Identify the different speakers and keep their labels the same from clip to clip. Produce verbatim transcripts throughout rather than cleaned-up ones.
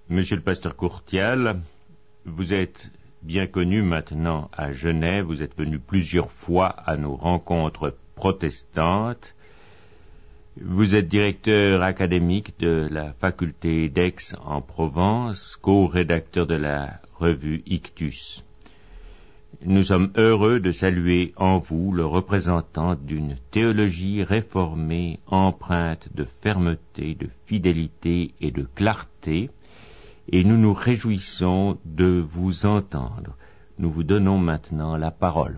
Speaker 1: Monsieur le pasteur Courtial, vous êtes bien connu maintenant à Genève, vous êtes venu plusieurs fois à nos rencontres protestantes. Vous êtes directeur académique de la faculté d'Aix en Provence, co-rédacteur de la revue Ictus. Nous sommes heureux de saluer en vous le représentant d'une théologie réformée empreinte de fermeté, de fidélité et de clarté, et nous nous réjouissons de vous entendre. Nous vous donnons maintenant la parole.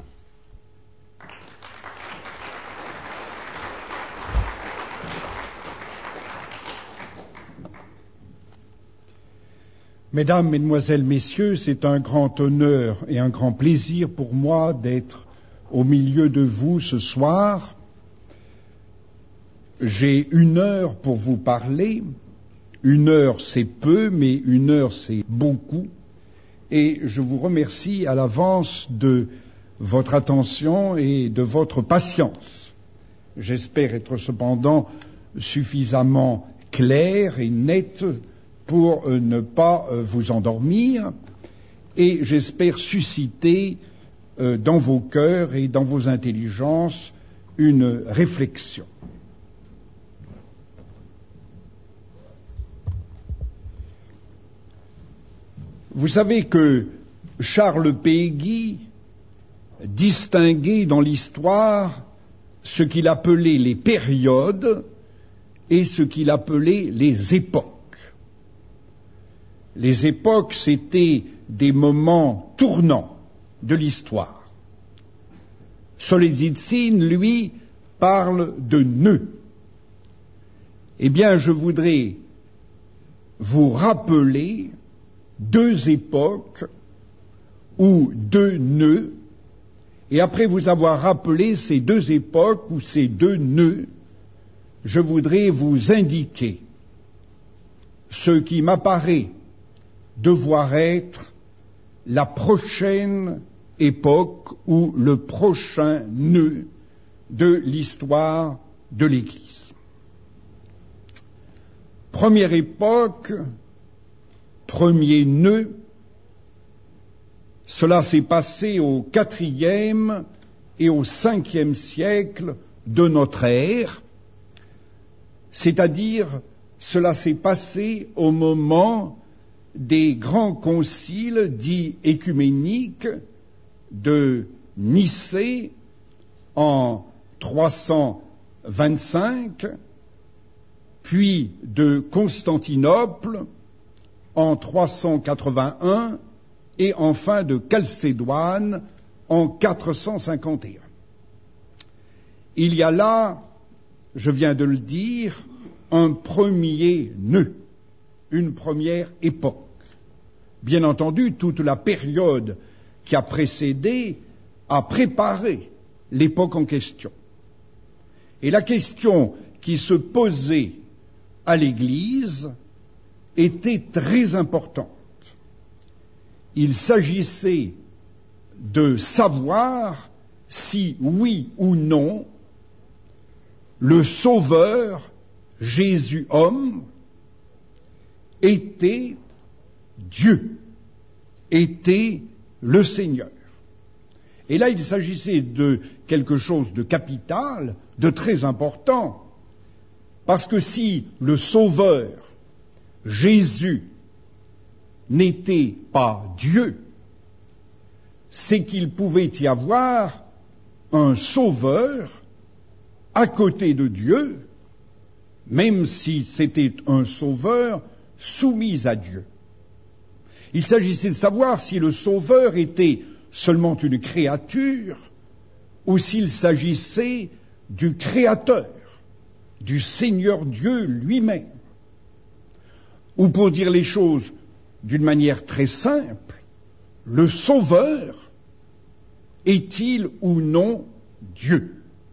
Speaker 2: Mesdames, Mesdemoiselles, Messieurs, c'est un grand honneur et un grand plaisir pour moi d'être au milieu de vous ce soir. J'ai une heure pour vous parler. Une heure, c'est peu, mais une heure, c'est beaucoup. Et je vous remercie à l'avance de votre attention et de votre patience. J'espère être cependant suffisamment clair et net pour ne pas vous endormir, et j'espère susciter euh, dans vos cœurs et dans vos intelligences une réflexion. Vous savez que Charles Péguy distinguait dans l'histoire ce qu'il appelait les périodes et ce qu'il appelait les époques. Les époques, c'était des moments tournants de l'histoire. Solzhenitsyn, lui, parle de nœuds. Eh bien, je voudrais vous rappeler deux époques ou deux nœuds, et après vous avoir rappelé ces deux époques ou ces deux nœuds, je voudrais vous indiquer ce qui m'apparaît devoir être la prochaine époque ou le prochain nœud de l'histoire de l'Église. Première époque, premier nœud, cela s'est passé au quatrième et au cinquième siècle de notre ère, c'est-à-dire cela s'est passé au moment des grands conciles dits écuméniques de Nicée en trois cent vingt-cinq, puis de Constantinople en trois cent quatre-vingt-un et enfin de Chalcédoine en quatre cent cinquante et un. Il y a là, je viens de le dire, un premier nœud, une première époque. Bien entendu, toute la période qui a précédé a préparé l'époque en question. Et la question qui se posait à l'Église était très importante. Il s'agissait de savoir si, oui ou non, le Sauveur, Jésus homme, était Dieu, était le Seigneur. Et là, il s'agissait de quelque chose de capital, de très important, parce que si le Sauveur, Jésus, n'était pas Dieu, c'est qu'il pouvait y avoir un Sauveur à côté de Dieu, même si c'était un Sauveur soumis à Dieu. Il s'agissait de savoir si le Sauveur était seulement une créature ou s'il s'agissait du Créateur, du Seigneur Dieu lui-même. Ou pour dire les choses d'une manière très simple, le Sauveur est-il ou non Dieu?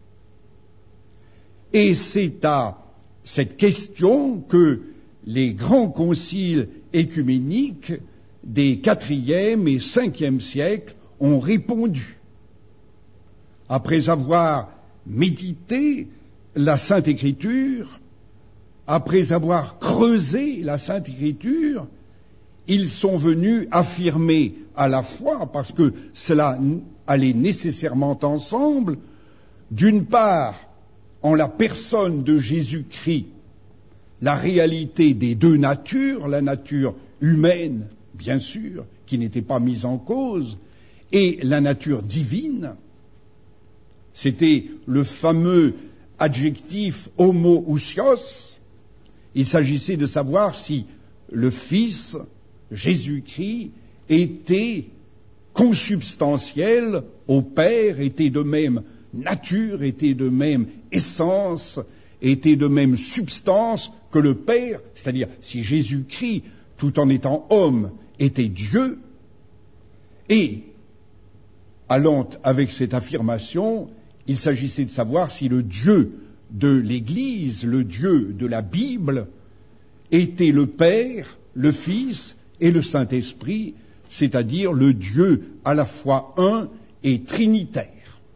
Speaker 2: Et c'est à cette question que les grands conciles écuméniques des quatrième et cinquième siècles ont répondu. Après avoir médité la Sainte Écriture, après avoir creusé la Sainte Écriture, ils sont venus affirmer à la fois, parce que cela allait nécessairement ensemble, d'une part, en la personne de Jésus-Christ, la réalité des deux natures, la nature humaine, bien sûr, qui n'était pas mise en cause, et la nature divine. C'était le fameux adjectif homoousios. Il s'agissait de savoir si le Fils, Jésus-Christ, était consubstantiel au Père, était de même nature, était de même essence, était de même substance que le Père, c'est-à-dire si Jésus-Christ, tout en étant homme, était Dieu. Et, allant avec cette affirmation, il s'agissait de savoir si le Dieu de l'Église, le Dieu de la Bible, était le Père, le Fils et le Saint-Esprit, c'est-à-dire le Dieu à la fois un et trinitaire.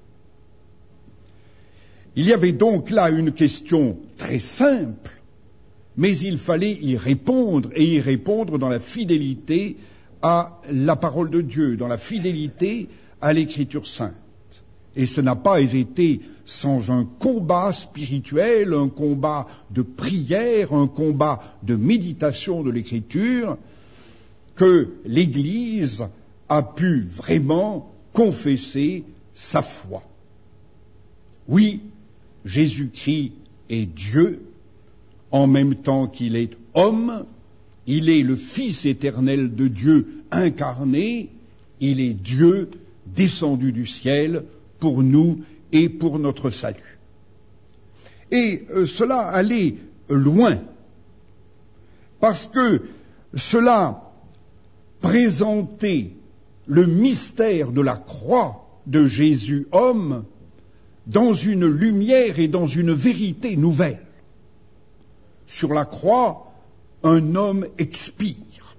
Speaker 2: Il y avait donc là une question très simple, mais il fallait y répondre, et y répondre dans la fidélité à la parole de Dieu, dans la fidélité à l'Écriture sainte. Et ce n'a pas été sans un combat spirituel, un combat de prière, un combat de méditation de l'Écriture, que l'Église a pu vraiment confesser sa foi. Oui, Jésus-Christ est Dieu, en même temps qu'il est homme, il est le Fils éternel de Dieu incarné, il est Dieu descendu du ciel pour nous et pour notre salut. Et euh, cela allait loin, parce que cela présentait le mystère de la croix de Jésus homme dans une lumière et dans une vérité nouvelle. Sur la croix, un homme expire.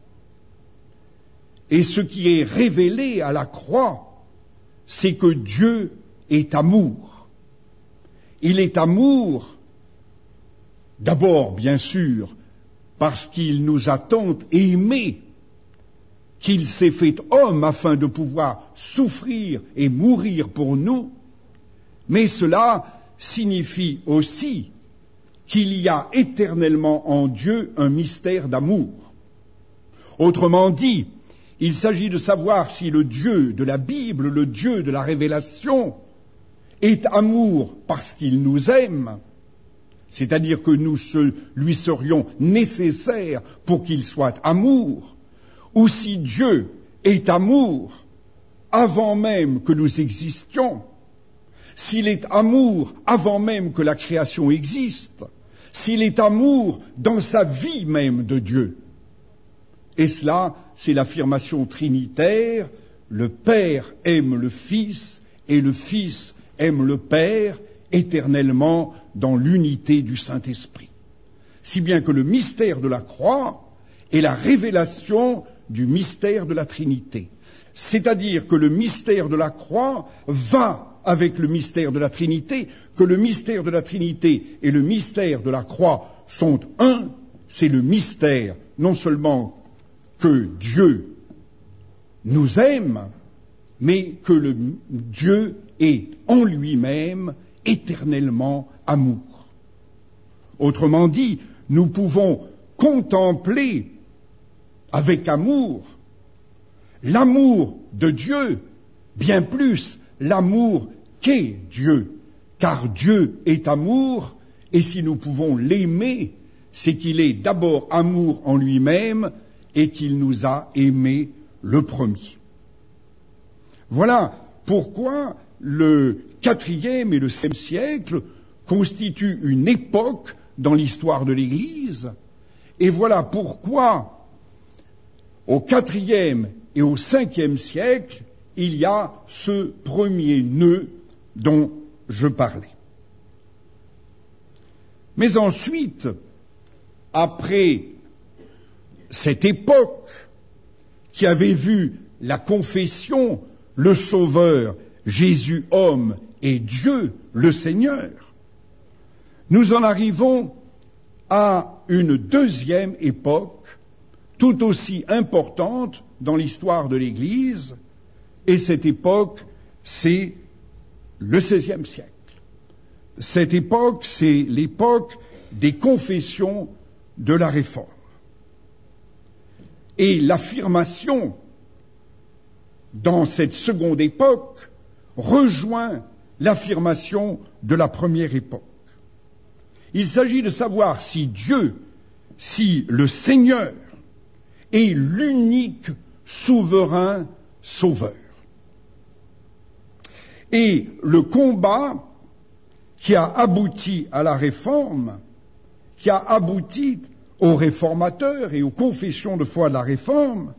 Speaker 2: Et ce qui est révélé à la croix, c'est que Dieu est amour. Il est amour, d'abord, bien sûr, parce qu'il nous a tant aimés, qu'il s'est fait homme afin de pouvoir souffrir et mourir pour nous, mais cela signifie aussi qu'il y a éternellement en Dieu un mystère d'amour. Autrement dit, il s'agit de savoir si le Dieu de la Bible, le Dieu de la révélation, est amour parce qu'il nous aime, c'est-à-dire que nous lui serions nécessaires pour qu'il soit amour, ou si Dieu est amour avant même que nous existions, s'il est amour avant même que la création existe, s'il est amour dans sa vie même de Dieu. Et cela, c'est l'affirmation trinitaire, le Père aime le Fils et le Fils aime le Père éternellement dans l'unité du Saint-Esprit. Si bien que le mystère de la croix est la révélation du mystère de la Trinité. C'est-à-dire que le mystère de la croix va avec le mystère de la Trinité, que le mystère de la Trinité et le mystère de la croix sont un, c'est le mystère non seulement que Dieu nous aime, mais que le Dieu est en lui-même éternellement amour. Autrement dit, nous pouvons contempler avec amour l'amour de Dieu, bien plus l'amour qu'est Dieu, car Dieu est amour, et si nous pouvons l'aimer, c'est qu'il est d'abord amour en lui-même et qu'il nous a aimés le premier. Voilà pourquoi le quatrième et le cinquième siècle constituent une époque dans l'histoire de l'Église, et voilà pourquoi au quatrième et au cinquième siècle, il y a ce premier nœud dont je parlais. Mais ensuite, après cette époque qui avait vu la confession, le Sauveur, Jésus homme et Dieu le Seigneur, nous en arrivons à une deuxième époque tout aussi importante dans l'histoire de l'Église, et cette époque, c'est le seizième siècle. Cette époque, c'est l'époque des confessions de la Réforme. Et l'affirmation dans cette seconde époque rejoint l'affirmation de la première époque. Il s'agit de savoir si Dieu, si le Seigneur est l'unique souverain sauveur. Et le combat qui a abouti à la Réforme, qui a abouti aux réformateurs et aux confessions de foi de la Réforme,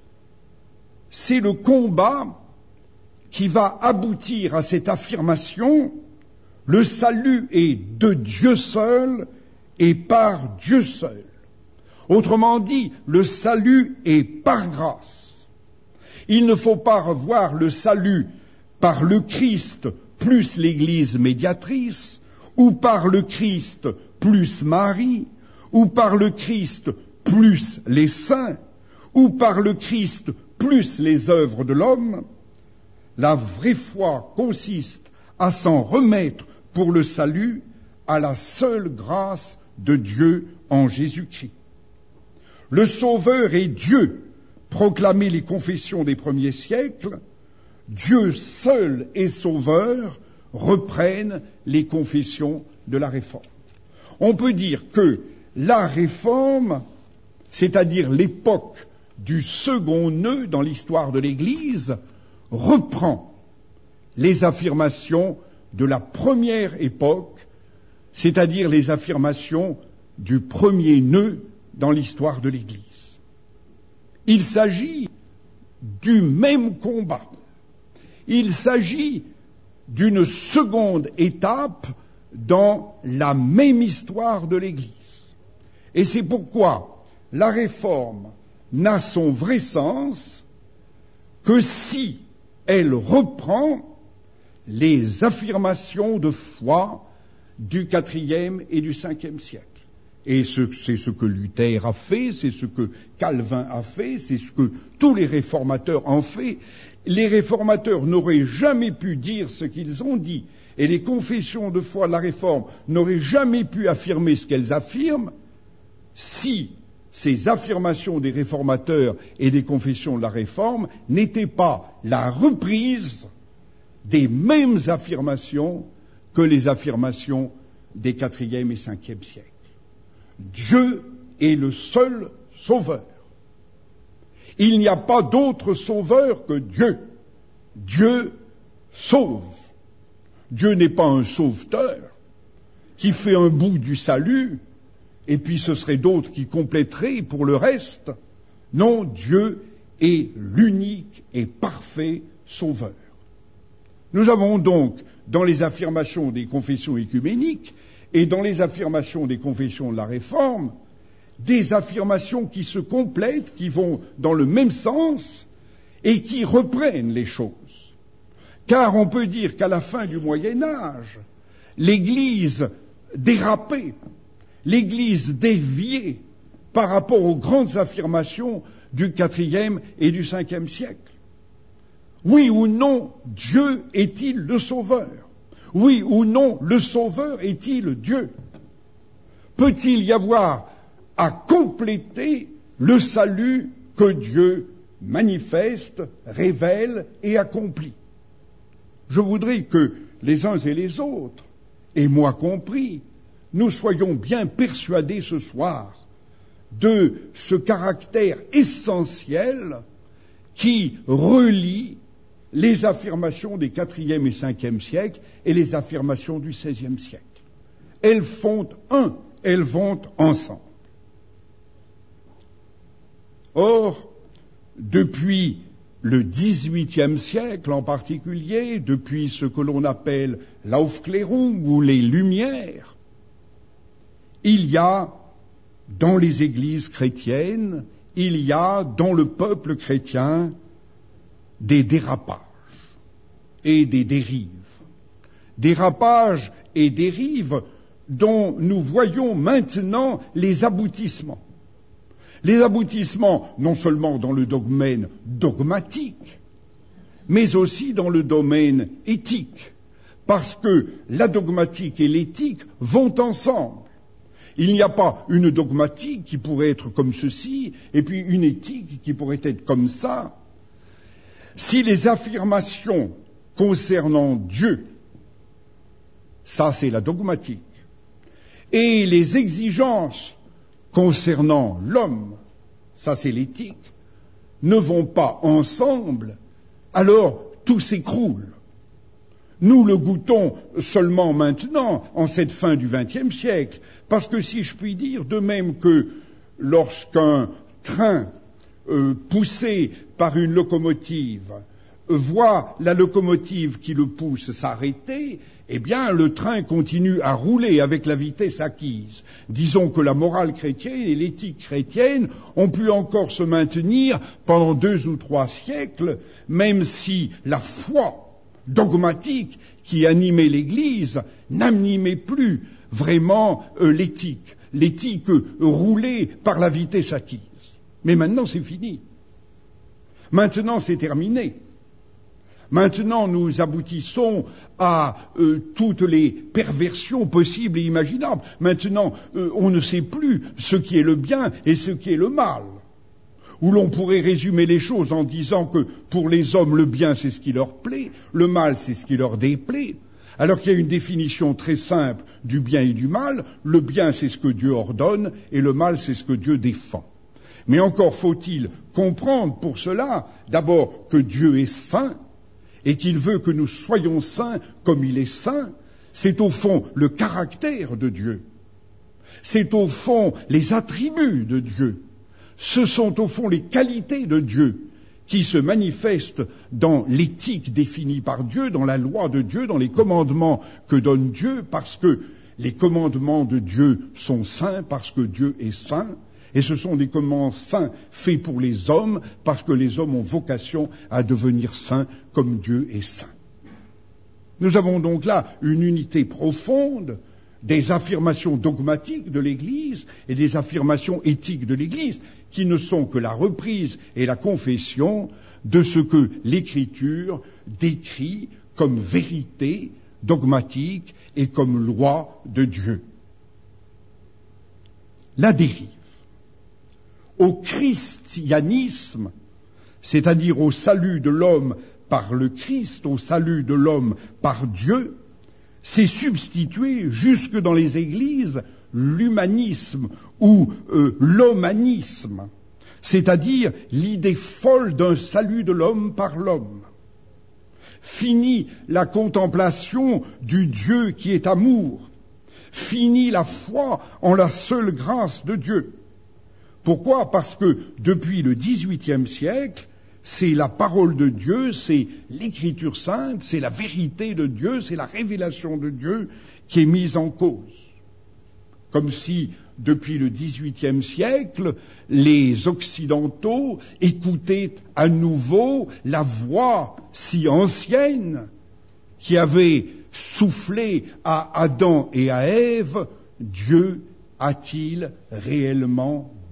Speaker 2: c'est le combat qui va aboutir à cette affirmation: le salut est de Dieu seul et par Dieu seul. Autrement dit, le salut est par grâce. Il ne faut pas revoir le salut par le Christ plus l'Église médiatrice, ou par le Christ plus Marie, ou par le Christ plus les saints, ou par le Christ plus les œuvres de l'homme. La vraie foi consiste à s'en remettre pour le salut à la seule grâce de Dieu en Jésus-Christ. Le Sauveur est Dieu, proclamaient les confessions des premiers siècles. Dieu seul est Sauveur, reprennent les confessions de la Réforme. On peut dire que la Réforme, c'est-à-dire l'époque du second nœud dans l'histoire de l'Église, reprend les affirmations de la première époque, c'est-à-dire les affirmations du premier nœud dans l'histoire de l'Église. Il s'agit du même combat. Il s'agit d'une seconde étape dans la même histoire de l'Église. Et c'est pourquoi la Réforme n'a son vrai sens que si elle reprend les affirmations de foi du quatrième et du cinquième siècle. Et ce, c'est ce que Luther a fait, c'est ce que Calvin a fait, c'est ce que tous les réformateurs ont fait. Les réformateurs n'auraient jamais pu dire ce qu'ils ont dit, et les confessions de foi de la Réforme n'auraient jamais pu affirmer ce qu'elles affirment, si ces affirmations des réformateurs et des confessions de la Réforme n'étaient pas la reprise des mêmes affirmations que les affirmations des quatrième et cinquième siècles. Dieu est le seul sauveur. Il n'y a pas d'autre sauveur que Dieu. Dieu sauve. Dieu n'est pas un sauveteur qui fait un bout du salut et puis ce serait d'autres qui compléteraient pour le reste. Non, Dieu est l'unique et parfait sauveur. Nous avons donc, dans les affirmations des confessions œcuméniques et dans les affirmations des confessions de la Réforme, des affirmations qui se complètent, qui vont dans le même sens et qui reprennent les choses. Car on peut dire qu'à la fin du Moyen Âge, l'Église dérapait, l'Église déviait par rapport aux grandes affirmations du quatrième et du cinquième siècle. Oui ou non, Dieu est-il le Sauveur? Oui ou non, le Sauveur est-il Dieu? Peut-il y avoir à compléter le salut que Dieu manifeste, révèle et accomplit? Je voudrais que les uns et les autres, et moi compris, nous soyons bien persuadés ce soir de ce caractère essentiel qui relie les affirmations des quatrième et cinquième siècles et les affirmations du seizième siècle. Elles font un, elles vont ensemble. Or, depuis le dix-huitième siècle en particulier, depuis ce que l'on appelle l'Aufklärung ou les Lumières, il y a dans les églises chrétiennes, il y a dans le peuple chrétien des dérapages et des dérives. Dérapages et dérives dont nous voyons maintenant les aboutissements. Les aboutissements, non seulement dans le domaine dogmatique, mais aussi dans le domaine éthique, parce que la dogmatique et l'éthique vont ensemble. Il n'y a pas une dogmatique qui pourrait être comme ceci, et puis une éthique qui pourrait être comme ça. Si les affirmations concernant Dieu, ça c'est la dogmatique, et les exigences concernant l'homme, ça c'est l'éthique, ne vont pas ensemble, alors tout s'écroule. Nous le goûtons seulement maintenant, en cette fin du vingtième siècle, parce que si je puis dire, de même que lorsqu'un train euh, poussé par une locomotive euh, voit la locomotive qui le pousse s'arrêter, eh bien le train continue à rouler avec la vitesse acquise. Disons que la morale chrétienne et l'éthique chrétienne ont pu encore se maintenir pendant deux ou trois siècles, même si la foi dogmatique qui animait l'Église n'animait plus vraiment euh, l'éthique, l'éthique euh, roulée par la vitesse acquise. Mais maintenant c'est fini. Maintenant c'est terminé. Maintenant nous aboutissons à euh, toutes les perversions possibles et imaginables. Maintenant euh, on ne sait plus ce qui est le bien et ce qui est le mal. Où l'on pourrait résumer les choses en disant que pour les hommes, le bien c'est ce qui leur plaît, le mal c'est ce qui leur déplaît, alors qu'il y a une définition très simple du bien et du mal. Le bien c'est ce que Dieu ordonne et le mal c'est ce que Dieu défend. Mais encore faut-il comprendre pour cela, d'abord que Dieu est saint et qu'il veut que nous soyons saints comme il est saint. C'est au fond le caractère de Dieu, c'est au fond les attributs de Dieu. Ce sont au fond les qualités de Dieu qui se manifestent dans l'éthique définie par Dieu, dans la loi de Dieu, dans les commandements que donne Dieu, parce que les commandements de Dieu sont saints, parce que Dieu est saint, et ce sont des commandements saints faits pour les hommes, parce que les hommes ont vocation à devenir saints comme Dieu est saint. Nous avons donc là une unité profonde des affirmations dogmatiques de l'Église et des affirmations éthiques de l'Église, qui ne sont que la reprise et la confession de ce que l'Écriture décrit comme vérité dogmatique et comme loi de Dieu. La dérive au christianisme, c'est-à-dire au salut de l'homme par le Christ, au salut de l'homme par Dieu, s'est substitué jusque dans les églises l'humanisme ou euh, l'homanisme, c'est-à-dire l'idée folle d'un salut de l'homme par l'homme. Fini la contemplation du Dieu qui est amour, fini la foi en la seule grâce de Dieu. Pourquoi ? Parce que depuis le dix-huitième siècle, c'est la parole de Dieu, c'est l'écriture sainte, c'est la vérité de Dieu, c'est la révélation de Dieu qui est mise en cause. Comme si, depuis le dix-huitième siècle, les Occidentaux écoutaient à nouveau la voix si ancienne qui avait soufflé à Adam et à Ève, Dieu a-t-il réellement dit ?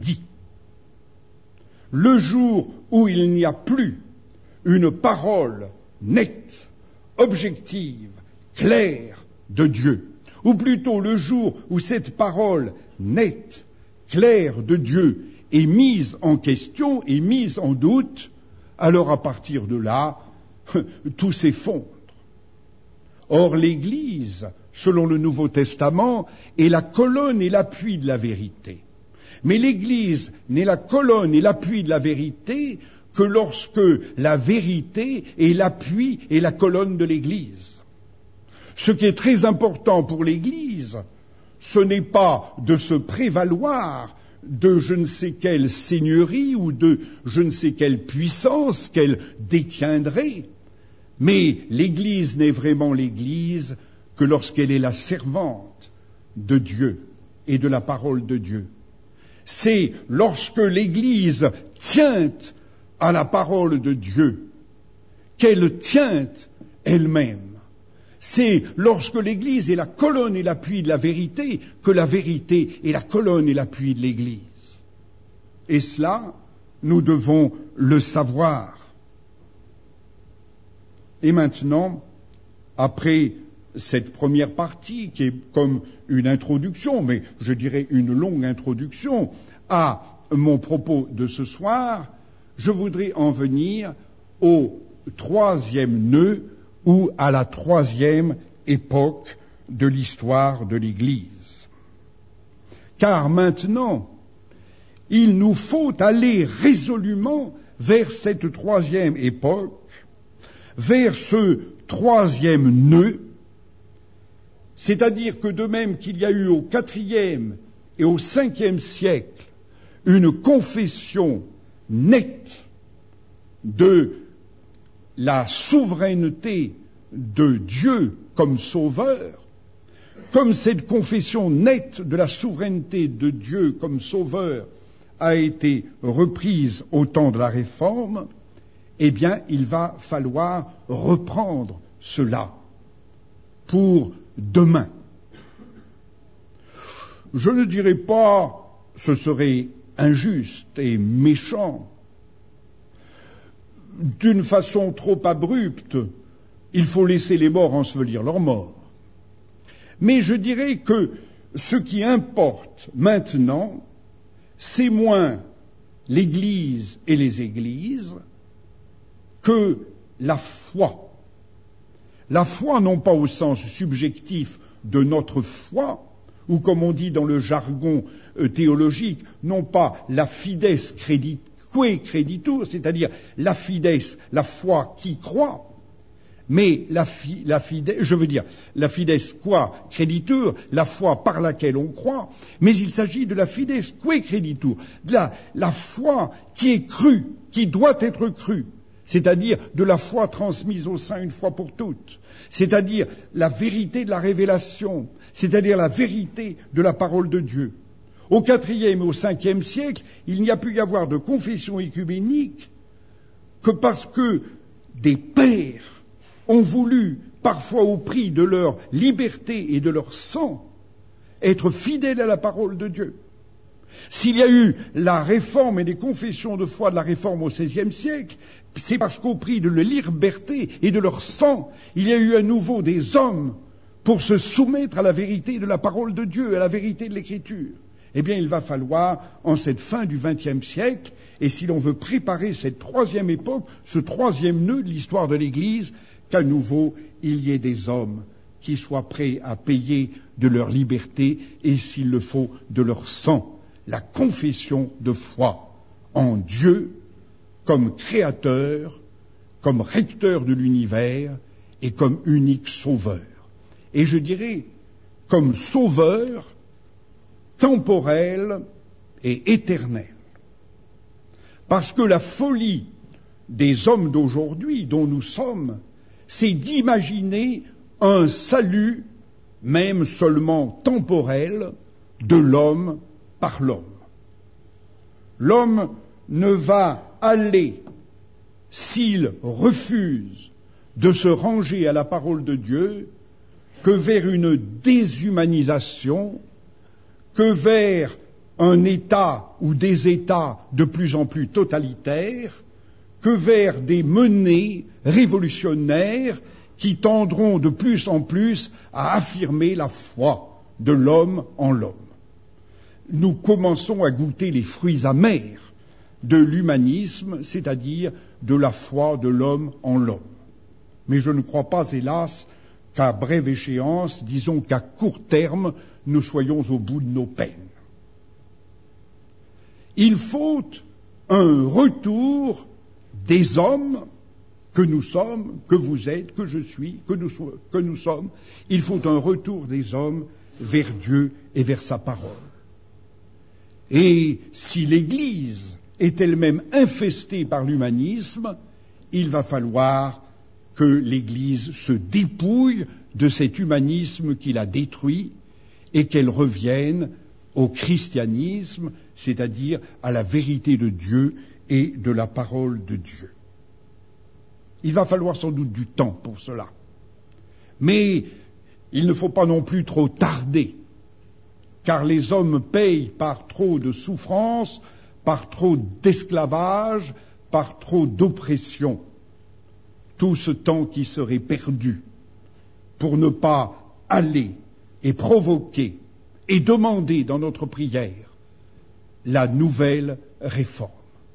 Speaker 2: Le jour où il n'y a plus une parole nette, objective, claire de Dieu, ou plutôt le jour où cette parole nette, claire de Dieu est mise en question, est mise en doute, alors à partir de là, tout s'effondre. Or l'Église, selon le Nouveau Testament, est la colonne et l'appui de la vérité. Mais l'Église n'est la colonne et l'appui de la vérité que lorsque la vérité est l'appui et la colonne de l'Église. Ce qui est très important pour l'Église, ce n'est pas de se prévaloir de je ne sais quelle seigneurie ou de je ne sais quelle puissance qu'elle détiendrait, mais l'Église n'est vraiment l'Église que lorsqu'elle est la servante de Dieu et de la parole de Dieu. C'est lorsque l'Église tient à la parole de Dieu qu'elle tient elle-même. C'est lorsque l'Église est la colonne et l'appui de la vérité que la vérité est la colonne et l'appui de l'Église. Et cela, nous devons le savoir. Et maintenant, après cette première partie, qui est comme une introduction, mais je dirais une longue introduction à mon propos de ce soir, je voudrais en venir au troisième nœud ou à la troisième époque de l'histoire de l'Église. Car maintenant, il nous faut aller résolument vers cette troisième époque, vers ce troisième nœud, c'est-à-dire que de même qu'il y a eu au quatrième et au cinquième siècle une confession nette de la souveraineté de Dieu comme sauveur, comme cette confession nette de la souveraineté de Dieu comme sauveur a été reprise au temps de la Réforme, eh bien, il va falloir reprendre cela pour demain. Je ne dirais pas, ce serait injuste et méchant, d'une façon trop abrupte, il faut laisser les morts ensevelir leurs morts. Mais je dirais que ce qui importe maintenant, c'est moins l'Église et les églises que la foi. La foi, non pas au sens subjectif de notre foi, ou comme on dit dans le jargon euh, théologique, non pas la fides credit, que creditur, c'est-à-dire la fides, la foi qui croit, mais la, fi, la fides, je veux dire, la fides qua creditur, la foi par laquelle on croit, mais il s'agit de la fides que creditur, de la, la foi qui est crue, qui doit être crue, c'est-à-dire de la foi transmise au sein une fois pour toutes, c'est-à-dire la vérité de la révélation, c'est-à-dire la vérité de la parole de Dieu. Au quatrième et au cinquième siècle, il n'y a pu y avoir de confession écuménique que parce que des pères ont voulu, parfois au prix de leur liberté et de leur sang, être fidèles à la parole de Dieu. S'il y a eu la réforme et les confessions de foi de la réforme au seizième siècle, c'est parce qu'au prix de leur liberté et de leur sang, il y a eu à nouveau des hommes pour se soumettre à la vérité de la parole de Dieu, à la vérité de l'Écriture. Eh bien, il va falloir, en cette fin du vingtième siècle, et si l'on veut préparer cette troisième époque, ce troisième nœud de l'histoire de l'Église, qu'à nouveau, il y ait des hommes qui soient prêts à payer de leur liberté et, s'il le faut, de leur sang, la confession de foi en Dieu comme créateur, comme recteur de l'univers et comme unique sauveur. Et je dirais, comme sauveur temporel et éternel. Parce que la folie des hommes d'aujourd'hui, dont nous sommes, c'est d'imaginer un salut, même seulement temporel, de l'homme par l'homme. L'homme ne va aller, s'il refuse de se ranger à la parole de Dieu, que vers une déshumanisation, que vers un État ou des États de plus en plus totalitaires, que vers des menées révolutionnaires qui tendront de plus en plus à affirmer la foi de l'homme en l'homme. Nous commençons à goûter les fruits amers de l'humanisme, c'est-à-dire de la foi de l'homme en l'homme. Mais je ne crois pas, hélas, qu'à brève échéance, disons qu'à court terme, nous soyons au bout de nos peines. Il faut un retour des hommes que nous sommes, que vous êtes, que je suis, que nous, so- que nous sommes. Il faut un retour des hommes vers Dieu et vers sa parole. Et si l'Église est elle-même infestée par l'humanisme, il va falloir que l'Église se dépouille de cet humanisme qui l'a détruit et qu'elle revienne au christianisme, c'est-à-dire à la vérité de Dieu et de la parole de Dieu. Il va falloir sans doute du temps pour cela. Mais il ne faut pas non plus trop tarder, car les hommes payent par trop de souffrances, par trop d'esclavage, par trop d'oppression. Tout ce temps qui serait perdu pour ne pas aller et provoquer et demander dans notre prière la nouvelle réforme.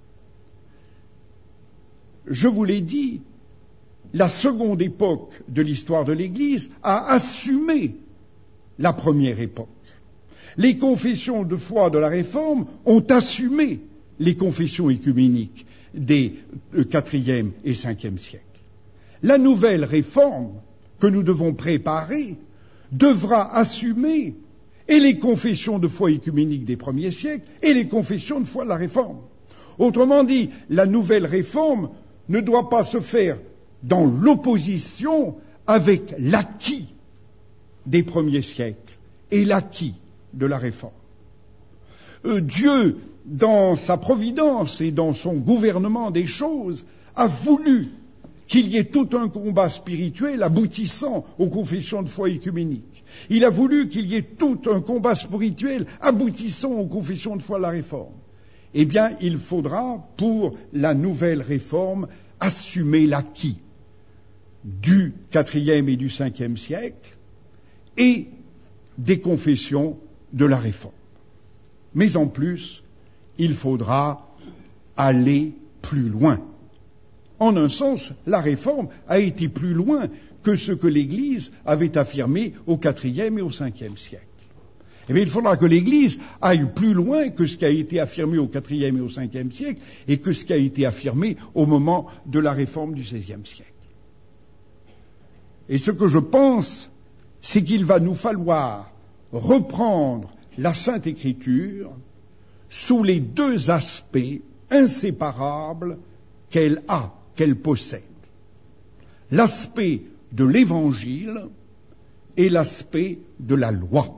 Speaker 2: Je vous l'ai dit, la seconde époque de l'histoire de l'Église a assumé la première époque. Les confessions de foi de la Réforme ont assumé les confessions écuméniques des quatrième et cinquième siècles. La nouvelle réforme que nous devons préparer devra assumer et les confessions de foi écuméniques des premiers siècles et les confessions de foi de la Réforme. Autrement dit, la nouvelle réforme ne doit pas se faire dans l'opposition avec l'acquis des premiers siècles et l'acquis de la Réforme. Euh, Dieu, dans sa providence et dans son gouvernement des choses, a voulu qu'il y ait tout un combat spirituel aboutissant aux confessions de foi écuméniques. Il a voulu qu'il y ait tout un combat spirituel aboutissant aux confessions de foi de la Réforme. Eh bien, il faudra, pour la nouvelle réforme, assumer l'acquis du quatrième et du cinquième siècle et des confessions de la Réforme. Mais en plus, il faudra aller plus loin. En un sens, la Réforme a été plus loin que ce que l'Église avait affirmé au quatrième et au cinquième siècle. Eh bien, il faudra que l'Église aille plus loin que ce qui a été affirmé au quatrième et au cinquième siècle et que ce qui a été affirmé au moment de la Réforme du seizième siècle. Et ce que je pense, c'est qu'il va nous falloir reprendre la Sainte Écriture sous les deux aspects inséparables qu'elle a, qu'elle possède. L'aspect de l'Évangile et l'aspect de la loi.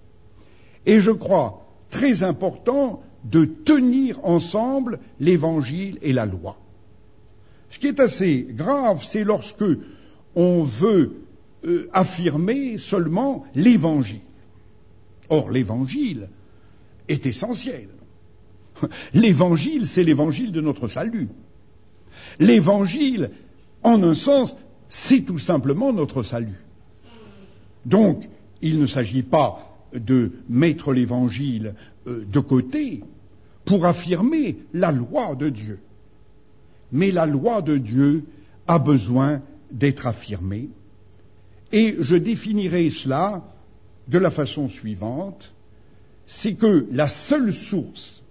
Speaker 2: Et je crois très important de tenir ensemble l'Évangile et la loi. Ce qui est assez grave, c'est lorsque on veut euh, affirmer seulement l'Évangile. Or, l'Évangile est essentiel. L'Évangile, c'est l'Évangile de notre salut. L'Évangile, en un sens, c'est tout simplement notre salut. Donc, il ne s'agit pas de mettre l'Évangile euh, de côté pour affirmer la loi de Dieu. Mais la loi de Dieu a besoin d'être affirmée. Et je définirai cela de la façon suivante, c'est que la seule source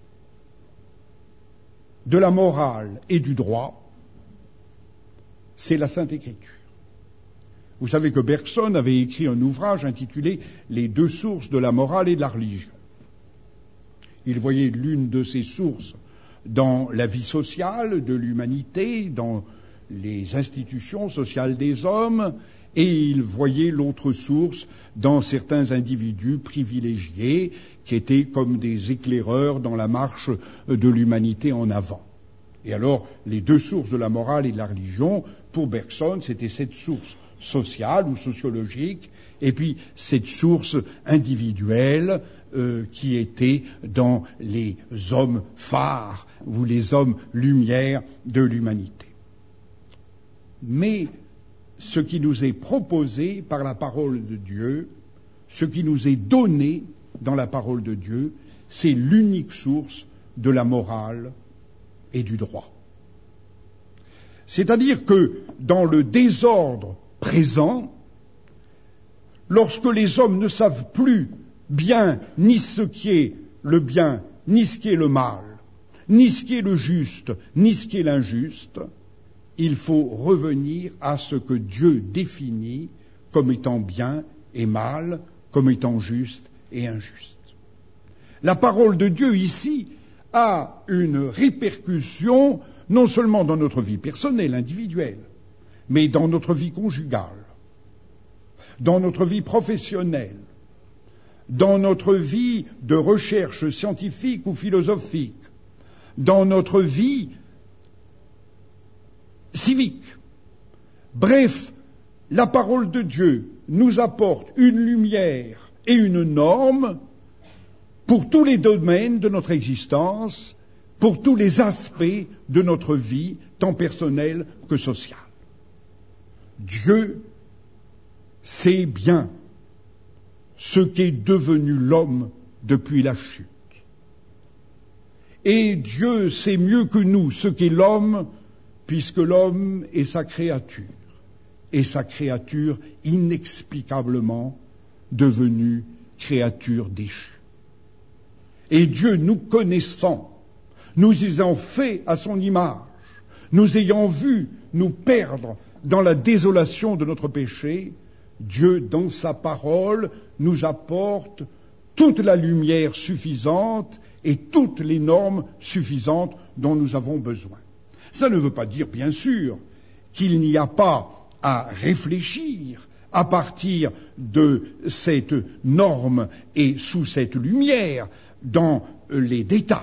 Speaker 2: de la morale et du droit, c'est la Sainte Écriture. Vous savez que Bergson avait écrit un ouvrage intitulé « Les deux sources de la morale et de la religion ». Il voyait l'une de ces sources dans la vie sociale de l'humanité, dans les institutions sociales des hommes, et il voyait l'autre source dans certains individus privilégiés qui étaient comme des éclaireurs dans la marche de l'humanité en avant. Et alors, les deux sources de la morale et de la religion, pour Bergson, c'était cette source sociale ou sociologique, et puis cette source individuelle euh, qui était dans les hommes phares ou les hommes lumière de l'humanité. Mais ce qui nous est proposé par la parole de Dieu, ce qui nous est donné dans la parole de Dieu, c'est l'unique source de la morale et du droit. C'est-à-dire que dans le désordre présent, lorsque les hommes ne savent plus bien ni ce qui est le bien, ni ce qui est le mal, ni ce qui est le juste, ni ce qui est l'injuste, il faut revenir à ce que Dieu définit comme étant bien et mal, comme étant juste et injuste. La parole de Dieu ici a une répercussion non seulement dans notre vie personnelle, individuelle, mais dans notre vie conjugale, dans notre vie professionnelle, dans notre vie de recherche scientifique ou philosophique, dans notre vie civique. Bref, la parole de Dieu nous apporte une lumière et une norme pour tous les domaines de notre existence, pour tous les aspects de notre vie, tant personnelle que sociale. Dieu sait bien ce qu'est devenu l'homme depuis la chute. Et Dieu sait mieux que nous ce qu'est l'homme, puisque l'homme est sa créature, et sa créature inexplicablement devenue créature déchue. Et Dieu, nous connaissant, nous ayant fait à son image, nous ayant vu nous perdre dans la désolation de notre péché, Dieu, dans sa parole, nous apporte toute la lumière suffisante et toutes les normes suffisantes dont nous avons besoin. Ça ne veut pas dire, bien sûr, qu'il n'y a pas à réfléchir à partir de cette norme et sous cette lumière dans les détails.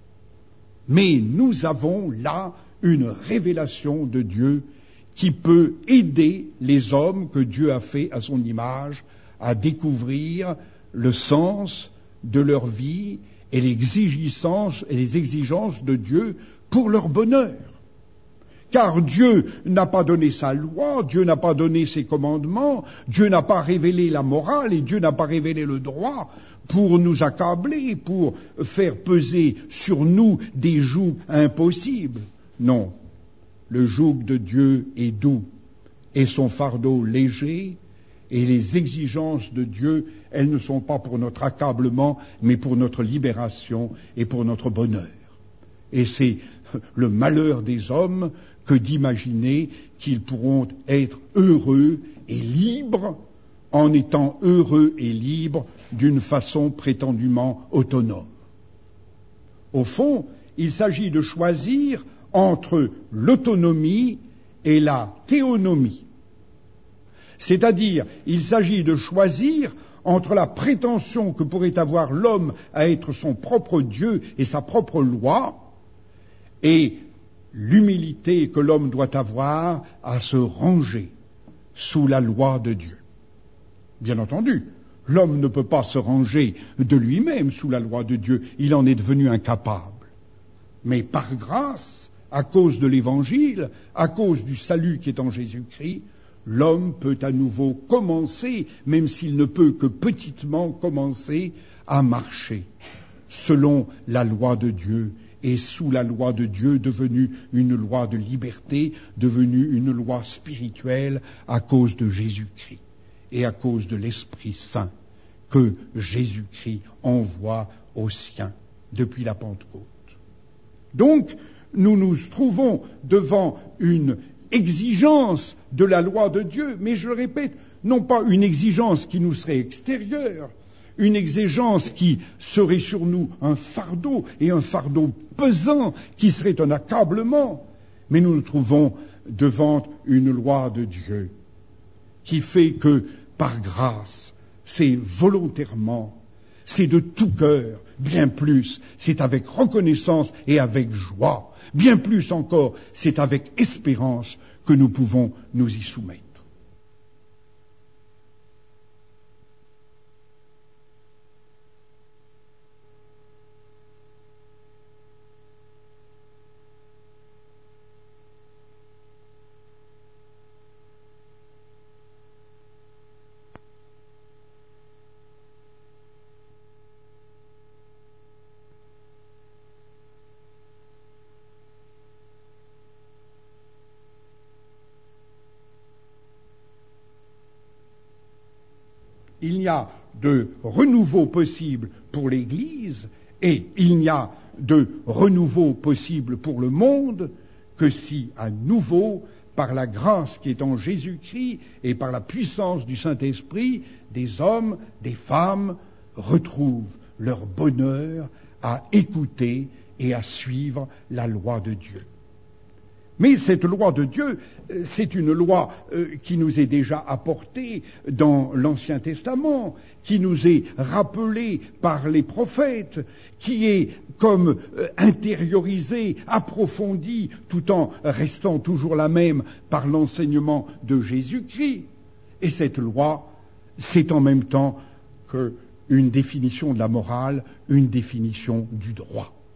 Speaker 2: Mais nous avons là une révélation de Dieu qui peut aider les hommes que Dieu a fait à son image à découvrir le sens de leur vie et les exigences, et les exigences de Dieu pour leur bonheur. Car Dieu n'a pas donné sa loi, Dieu n'a pas donné ses commandements, Dieu n'a pas révélé la morale et Dieu n'a pas révélé le droit pour nous accabler, pour faire peser sur nous des jougs impossibles. Non, le joug de Dieu est doux et son fardeau léger, et les exigences de Dieu, elles ne sont pas pour notre accablement, mais pour notre libération et pour notre bonheur. Et c'est le malheur des hommes que d'imaginer qu'ils pourront être heureux et libres en étant heureux et libres d'une façon prétendument autonome. Au fond, il s'agit de choisir entre l'autonomie et la théonomie. C'est-à-dire, il s'agit de choisir entre la prétention que pourrait avoir l'homme à être son propre Dieu et sa propre loi, et l'humilité que l'homme doit avoir à se ranger sous la loi de Dieu. Bien entendu, l'homme ne peut pas se ranger de lui-même sous la loi de Dieu, il en est devenu incapable. Mais par grâce, à cause de l'Évangile, à cause du salut qui est en Jésus-Christ, l'homme peut à nouveau commencer, même s'il ne peut que petitement commencer, à marcher selon la loi de Dieu, et sous la loi de Dieu devenue une loi de liberté, devenue une loi spirituelle à cause de Jésus-Christ et à cause de l'Esprit Saint que Jésus-Christ envoie aux siens depuis la Pentecôte. Donc, nous nous trouvons devant une exigence de la loi de Dieu, mais je le répète, non pas une exigence qui nous serait extérieure, une exigence qui serait sur nous un fardeau, et un fardeau pesant qui serait un accablement, mais nous nous trouvons devant une loi de Dieu qui fait que, par grâce, c'est volontairement, c'est de tout cœur, bien plus, c'est avec reconnaissance et avec joie, bien plus encore, c'est avec espérance que nous pouvons nous y soumettre. Il n'y a de renouveau possible pour l'Église et il n'y a de renouveau possible pour le monde que si, à nouveau, par la grâce qui est en Jésus-Christ et par la puissance du Saint-Esprit, des hommes, des femmes retrouvent leur bonheur à écouter et à suivre la loi de Dieu. Mais cette loi de Dieu, c'est une loi qui nous est déjà apportée dans l'Ancien Testament, qui nous est rappelée par les prophètes, qui est comme intériorisée, approfondie, tout en restant toujours la même par l'enseignement de Jésus-Christ. Et cette loi, c'est en même temps qu'une définition de la morale, une définition du droit.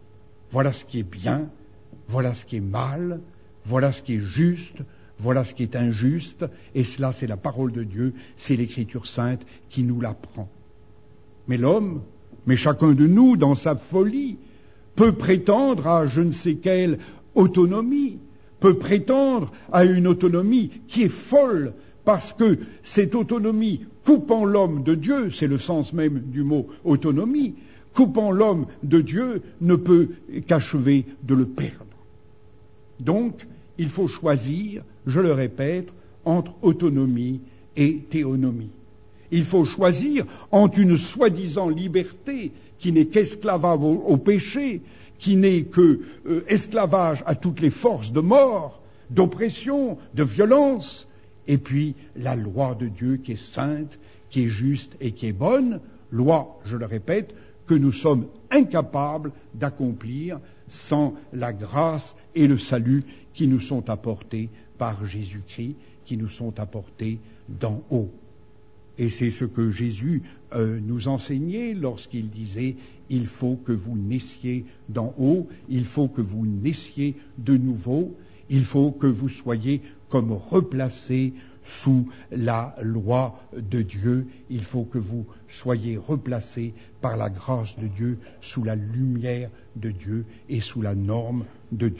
Speaker 2: voilà ce qui est bien, voilà ce qui est mal, voilà ce qui est juste, voilà ce qui est injuste, et cela c'est la parole de Dieu, c'est l'Écriture sainte qui nous l'apprend. Mais l'homme, mais chacun de nous, dans sa folie, peut prétendre à je ne sais quelle autonomie, peut prétendre à une autonomie qui est folle, parce que cette autonomie coupant l'homme de Dieu, c'est le sens même du mot autonomie, coupant l'homme de Dieu ne peut qu'achever de le perdre. Donc, il faut choisir, je le répète, entre autonomie et théonomie. Il faut choisir entre une soi-disant liberté qui n'est qu'esclavage au, au péché, qui n'est que euh, esclavage à toutes les forces de mort, d'oppression, de violence, et puis la loi de Dieu qui est sainte, qui est juste et qui est bonne, loi, je le répète, que nous sommes incapables d'accomplir sans la grâce et le salut qui nous sont apportés par Jésus-Christ, qui nous sont apportés d'en haut. Et c'est ce que Jésus euh, nous enseignait lorsqu'il disait « Il faut que vous naissiez d'en haut, il faut que vous naissiez de nouveau, il faut que vous soyez comme replacés sous la loi de Dieu, il faut que vous soyez replacés par la grâce de Dieu, sous la lumière de Dieu et sous la norme de Dieu. »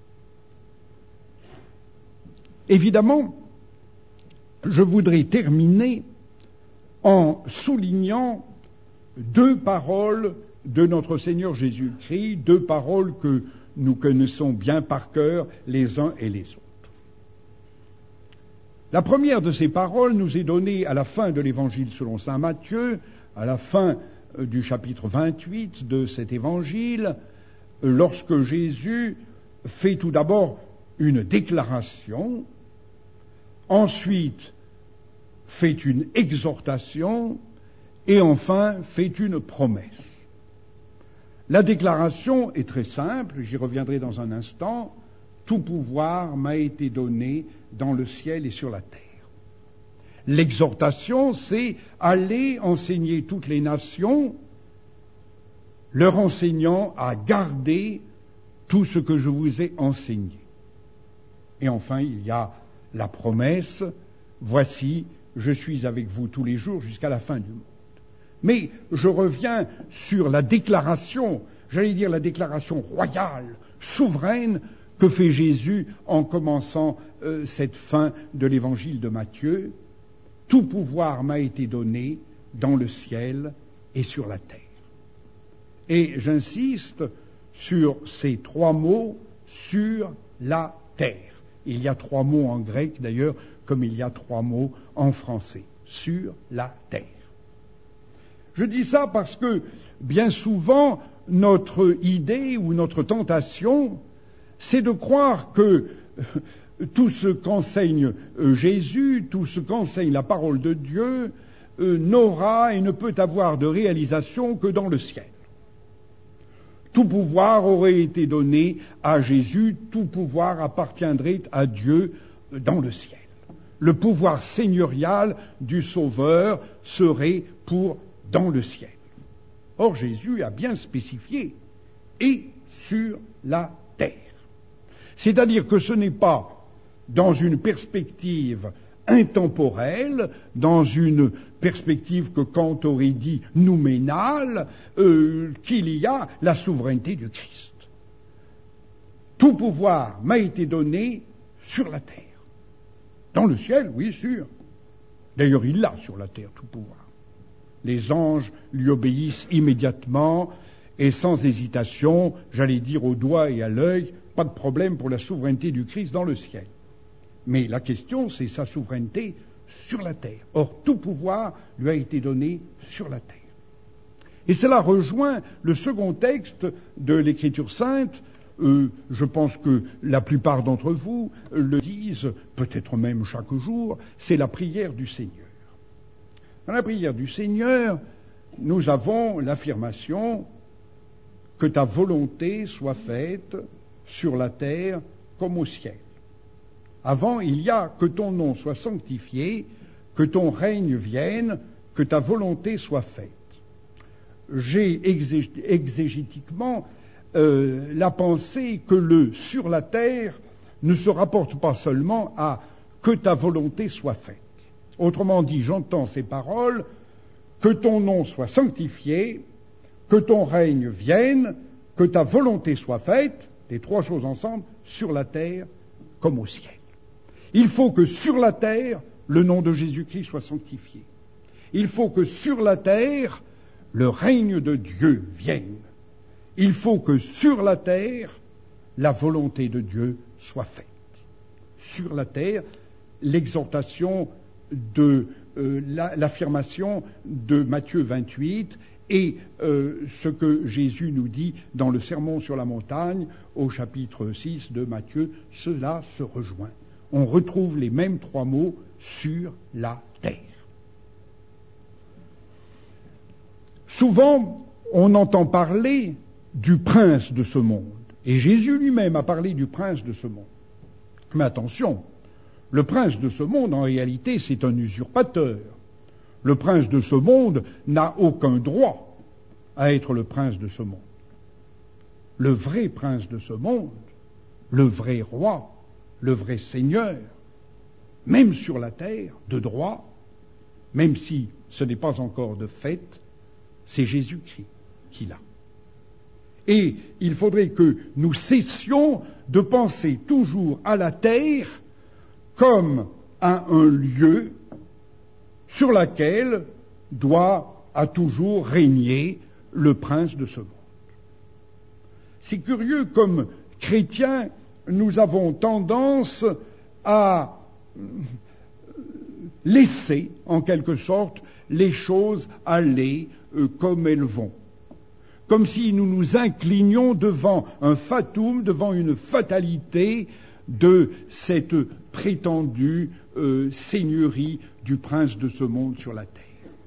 Speaker 2: Évidemment, je voudrais terminer en soulignant deux paroles de notre Seigneur Jésus-Christ, deux paroles que nous connaissons bien par cœur les uns et les autres. La première de ces paroles nous est donnée à la fin de l'Évangile selon saint Matthieu, à la fin du chapitre vingt-huit de cet Évangile, lorsque Jésus fait tout d'abord une déclaration, ensuite fait une exhortation et enfin fait une promesse. La déclaration est très simple, j'y reviendrai dans un instant. Tout pouvoir m'a été donné dans le ciel et sur la terre. L'exhortation, c'est aller enseigner toutes les nations, leur enseignant à garder tout ce que je vous ai enseigné. Et enfin, il y a la promesse, voici, je suis avec vous tous les jours jusqu'à la fin du monde. Mais je reviens sur la déclaration, j'allais dire la déclaration royale, souveraine, que fait Jésus en commençant euh, cette fin de l'évangile de Matthieu. Tout pouvoir m'a été donné dans le ciel et sur la terre. Et j'insiste sur ces trois mots, sur la terre. Il y a trois mots en grec d'ailleurs, comme il y a trois mots en français, sur la terre. Je dis ça parce que bien souvent, notre idée ou notre tentation, c'est de croire que euh, tout ce qu'enseigne euh, Jésus, tout ce qu'enseigne la parole de Dieu, euh, n'aura et ne peut avoir de réalisation que dans le ciel. Tout pouvoir aurait été donné à Jésus, tout pouvoir appartiendrait à Dieu dans le ciel. Le pouvoir seigneurial du Sauveur serait pour dans le ciel. Or, Jésus a bien spécifié « et sur la terre ». C'est-à-dire que ce n'est pas dans une perspective intemporelle, dans une perspective que Kant aurait dit nouménale, euh, qu'il y a la souveraineté du Christ. Tout pouvoir m'a été donné sur la terre. Dans le ciel, oui, sûr. D'ailleurs, il l'a sur la terre, tout pouvoir. Les anges lui obéissent immédiatement et sans hésitation, j'allais dire au doigt et à l'œil, pas de problème pour la souveraineté du Christ dans le ciel. Mais la question, c'est sa souveraineté sur la terre. Or, tout pouvoir lui a été donné sur la terre. Et cela rejoint le second texte de l'Écriture sainte. Euh, je pense que la plupart d'entre vous le disent, peut-être même chaque jour, c'est la prière du Seigneur. Dans la prière du Seigneur, nous avons l'affirmation que ta volonté soit faite sur la terre comme au ciel. Avant, il y a que ton nom soit sanctifié, que ton règne vienne, que ta volonté soit faite. J'ai exég- exégétiquement euh, la pensée que le sur la terre ne se rapporte pas seulement à que ta volonté soit faite. Autrement dit, j'entends ces paroles, que ton nom soit sanctifié, que ton règne vienne, que ta volonté soit faite, les trois choses ensemble, sur la terre comme au ciel. Il faut que sur la terre, le nom de Jésus-Christ soit sanctifié. Il faut que sur la terre, le règne de Dieu vienne. Il faut que sur la terre, la volonté de Dieu soit faite. Sur la terre, l'exhortation de euh, la, l'affirmation de Matthieu vingt-huit et euh, ce que Jésus nous dit dans le Sermon sur la montagne au chapitre six de Matthieu, cela se rejoint. On retrouve les mêmes trois mots sur la terre. Souvent, on entend parler du prince de ce monde. Et Jésus lui-même a parlé du prince de ce monde. Mais attention, le prince de ce monde, en réalité, c'est un usurpateur. Le prince de ce monde n'a aucun droit à être le prince de ce monde. Le vrai prince de ce monde, le vrai roi, le vrai seigneur, même sur la terre, de droit, même si ce n'est pas encore de fait, c'est Jésus-Christ qui l'a. Et il faudrait que nous cessions de penser toujours à la terre comme à un lieu sur lequel doit à toujours régner le prince de ce monde. C'est curieux, comme chrétiens, nous avons tendance à laisser, en quelque sorte, les choses aller euh, comme elles vont. Comme si nous nous inclinions devant un fatum, devant une fatalité de cette prétendue euh, seigneurie du prince de ce monde sur la terre.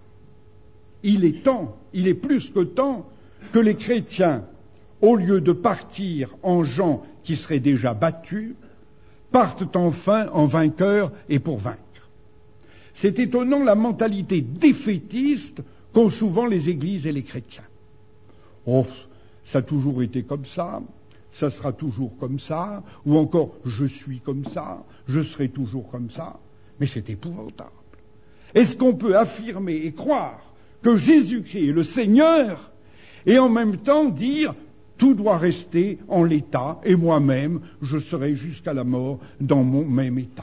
Speaker 2: Il est temps, il est plus que temps que les chrétiens, au lieu de partir en gens qui seraient déjà battus, partent enfin en vainqueurs et pour vaincre. C'est étonnant la mentalité défaitiste qu'ont souvent les églises et les chrétiens. Oh, ça a toujours été comme ça, ça sera toujours comme ça, ou encore je suis comme ça, je serai toujours comme ça. Mais c'est épouvantable. Est-ce qu'on peut affirmer et croire que Jésus-Christ est le Seigneur et en même temps dire tout doit rester en l'état et moi-même je serai jusqu'à la mort dans mon même état?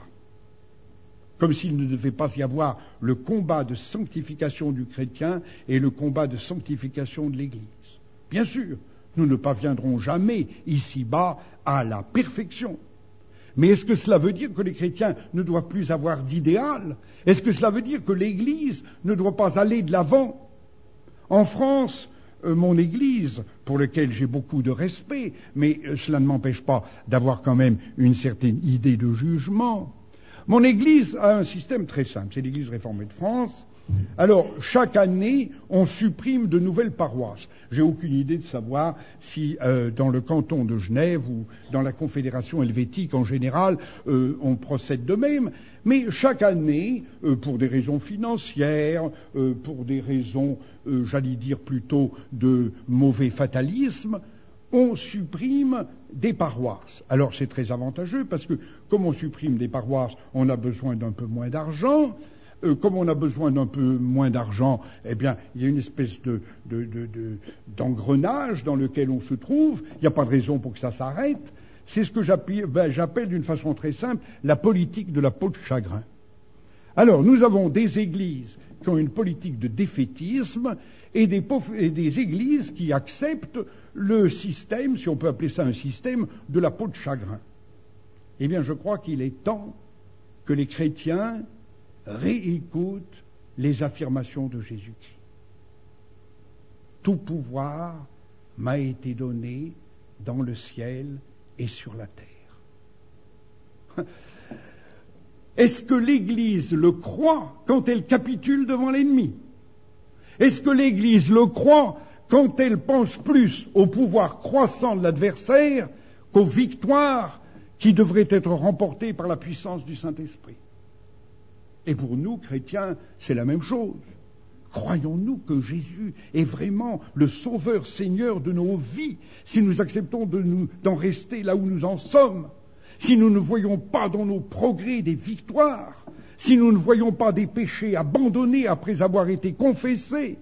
Speaker 2: Comme s'il ne devait pas y avoir le combat de sanctification du chrétien et le combat de sanctification de l'Église. Bien sûr, nous ne parviendrons jamais ici-bas à la perfection. Mais est-ce que cela veut dire que les chrétiens ne doivent plus avoir d'idéal? Est-ce que cela veut dire que l'Église ne doit pas aller de l'avant? En France, euh, mon Église, pour laquelle j'ai beaucoup de respect, mais euh, cela ne m'empêche pas d'avoir quand même une certaine idée de jugement, mon Église a un système très simple, c'est l'Église réformée de France. Alors, chaque année, on supprime de nouvelles paroisses. J'ai aucune idée de savoir si, euh, dans le canton de Genève ou dans la Confédération helvétique en général, euh, on procède de même. Mais chaque année, euh, pour des raisons financières, euh, pour des raisons, euh, j'allais dire plutôt de mauvais fatalisme, on supprime des paroisses. Alors, c'est très avantageux parce que, comme on supprime des paroisses, on a besoin d'un peu moins d'argent. Euh, comme on a besoin d'un peu moins d'argent, eh bien, il y a une espèce de, de, de, de, d'engrenage dans lequel on se trouve. Il n'y a pas de raison pour que ça s'arrête. C'est ce que j'appelle, ben, j'appelle d'une façon très simple la politique de la peau de chagrin. Alors, nous avons des églises qui ont une politique de défaitisme et des, et des églises qui acceptent le système, si on peut appeler ça un système, de la peau de chagrin. Eh bien, je crois qu'il est temps que les chrétiens réécoute les affirmations de Jésus-Christ. Tout pouvoir m'a été donné dans le ciel et sur la terre. Est-ce que l'Église le croit quand elle capitule devant l'ennemi? Est-ce que l'Église le croit quand elle pense plus au pouvoir croissant de l'adversaire qu'aux victoires qui devraient être remportées par la puissance du Saint-Esprit? Et pour nous, chrétiens, c'est la même chose. Croyons-nous que Jésus est vraiment le Sauveur Seigneur de nos vies, si nous acceptons de nous, d'en rester là où nous en sommes, si nous ne voyons pas dans nos progrès des victoires, si nous ne voyons pas des péchés abandonnés après avoir été confessés?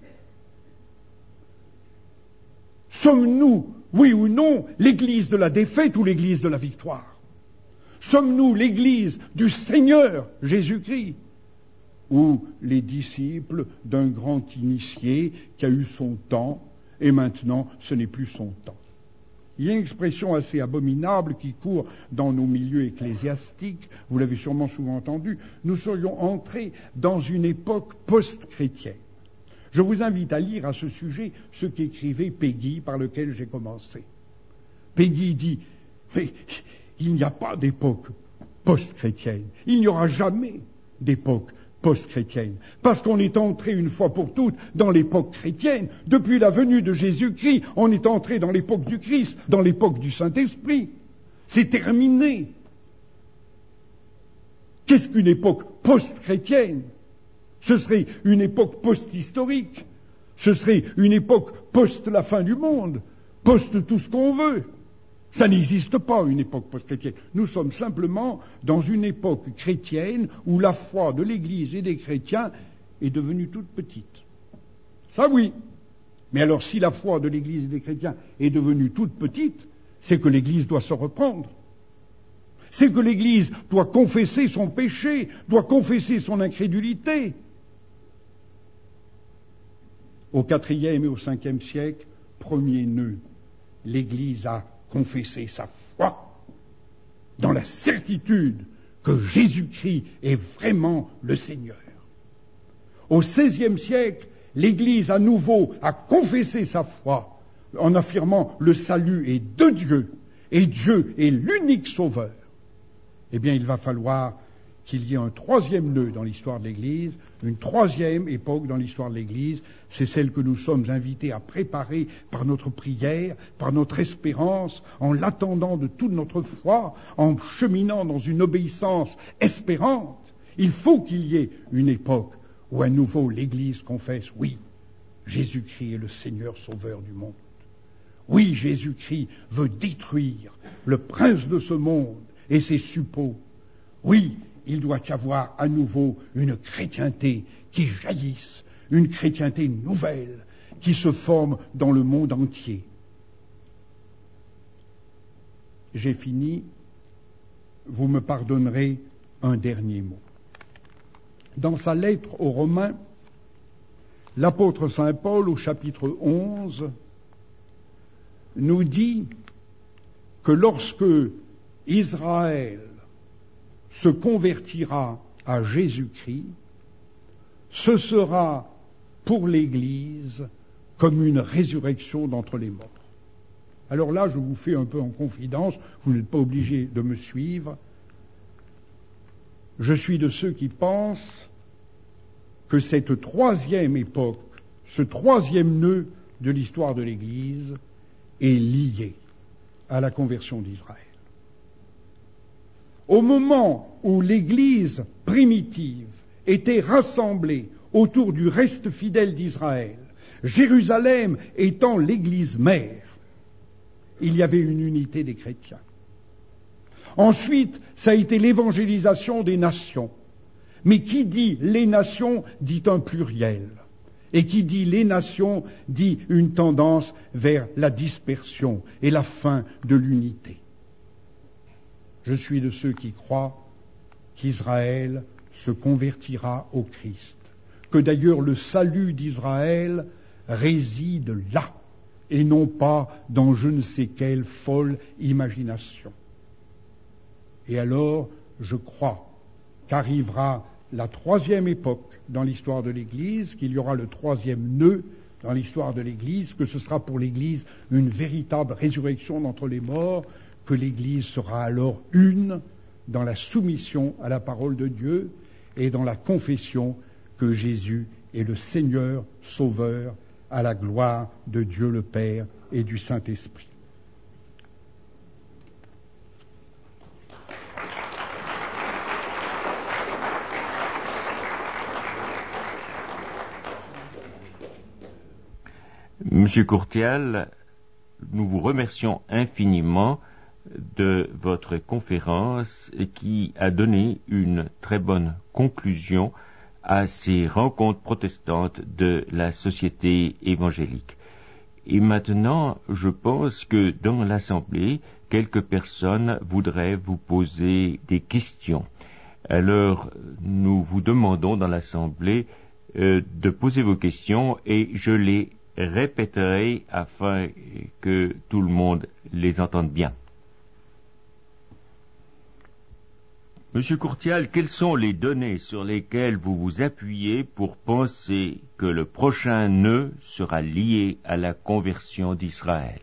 Speaker 2: Sommes-nous, oui ou non, l'Église de la défaite ou l'Église de la victoire? Sommes-nous l'Église du Seigneur Jésus-Christ ou les disciples d'un grand initié qui a eu son temps et maintenant ce n'est plus son temps? Il y a une expression assez abominable qui court dans nos milieux ecclésiastiques, vous l'avez sûrement souvent entendu, nous serions entrés dans une époque post-chrétienne. Je vous invite à lire à ce sujet ce qu'écrivait Peggy, par lequel j'ai commencé. Peggy dit, mais il n'y a pas d'époque post-chrétienne, il n'y aura jamais d'époque post-chrétienne, parce qu'on est entré une fois pour toutes dans l'époque chrétienne. Depuis la venue de Jésus-Christ, on est entré dans l'époque du Christ, dans l'époque du Saint-Esprit. C'est terminé. Qu'est-ce qu'une époque post-chrétienne? Ce serait une époque post-historique, ce serait une époque post la fin du monde, post tout ce qu'on veut. Ça n'existe pas, une époque post-chrétienne. Nous sommes simplement dans une époque chrétienne où la foi de l'Église et des chrétiens est devenue toute petite. Ça oui. Mais alors si la foi de l'Église et des chrétiens est devenue toute petite, c'est que l'Église doit se reprendre. C'est que l'Église doit confesser son péché, doit confesser son incrédulité. Au quatrième et au cinquième siècle, premier nœud, l'Église a confessé sa foi dans la certitude que Jésus-Christ est vraiment le Seigneur. Au seizième siècle, l'Église à nouveau a confessé sa foi en affirmant le salut est de Dieu et Dieu est l'unique sauveur. Eh bien, il va falloir qu'il y ait un troisième nœud dans l'histoire de l'Église, une troisième époque dans l'histoire de l'Église, c'est celle que nous sommes invités à préparer par notre prière, par notre espérance, en l'attendant de toute notre foi, en cheminant dans une obéissance espérante. Il faut qu'il y ait une époque où à nouveau l'Église confesse, oui, Jésus-Christ est le Seigneur Sauveur du monde. Oui, Jésus-Christ veut détruire le prince de ce monde et ses suppôts. Oui, il doit y avoir à nouveau une chrétienté qui jaillisse, une chrétienté nouvelle qui se forme dans le monde entier. J'ai fini. Vous me pardonnerez un dernier mot. Dans sa lettre aux Romains, l'apôtre saint Paul, au chapitre onze, nous dit que lorsque Israël se convertira à Jésus-Christ, ce sera pour l'Église comme une résurrection d'entre les morts. Alors là, je vous fais un peu en confidence, vous n'êtes pas obligés de me suivre. Je suis de ceux qui pensent que cette troisième époque, ce troisième nœud de l'histoire de l'Église est lié à la conversion d'Israël. Au moment où l'Église primitive était rassemblée autour du reste fidèle d'Israël, Jérusalem étant l'Église mère, il y avait une unité des chrétiens. Ensuite, ça a été l'évangélisation des nations. Mais qui dit les nations dit un pluriel. Et qui dit les nations dit une tendance vers la dispersion et la fin de l'unité. Je suis de ceux qui croient qu'Israël se convertira au Christ, que d'ailleurs le salut d'Israël réside là, et non pas dans je ne sais quelle folle imagination. Et alors, je crois qu'arrivera la troisième époque dans l'histoire de l'Église, qu'il y aura le troisième nœud dans l'histoire de l'Église, que ce sera pour l'Église une véritable résurrection d'entre les morts, que l'Église sera alors une dans la soumission à la parole de Dieu et dans la confession que Jésus est le Seigneur Sauveur à la gloire de Dieu le Père et du Saint-Esprit.
Speaker 1: Monsieur Courtial, nous vous remercions infiniment de votre conférence qui a donné une très bonne conclusion à ces rencontres protestantes de la société évangélique. Et maintenant, je pense que dans l'Assemblée, quelques personnes voudraient vous poser des questions. Alors, nous vous demandons dans l'Assemblée euh, de poser vos questions et je les répéterai afin que tout le monde les entende bien. Monsieur Courtial, quelles sont les données sur lesquelles vous vous appuyez pour penser que le prochain nœud sera lié à la conversion d'Israël?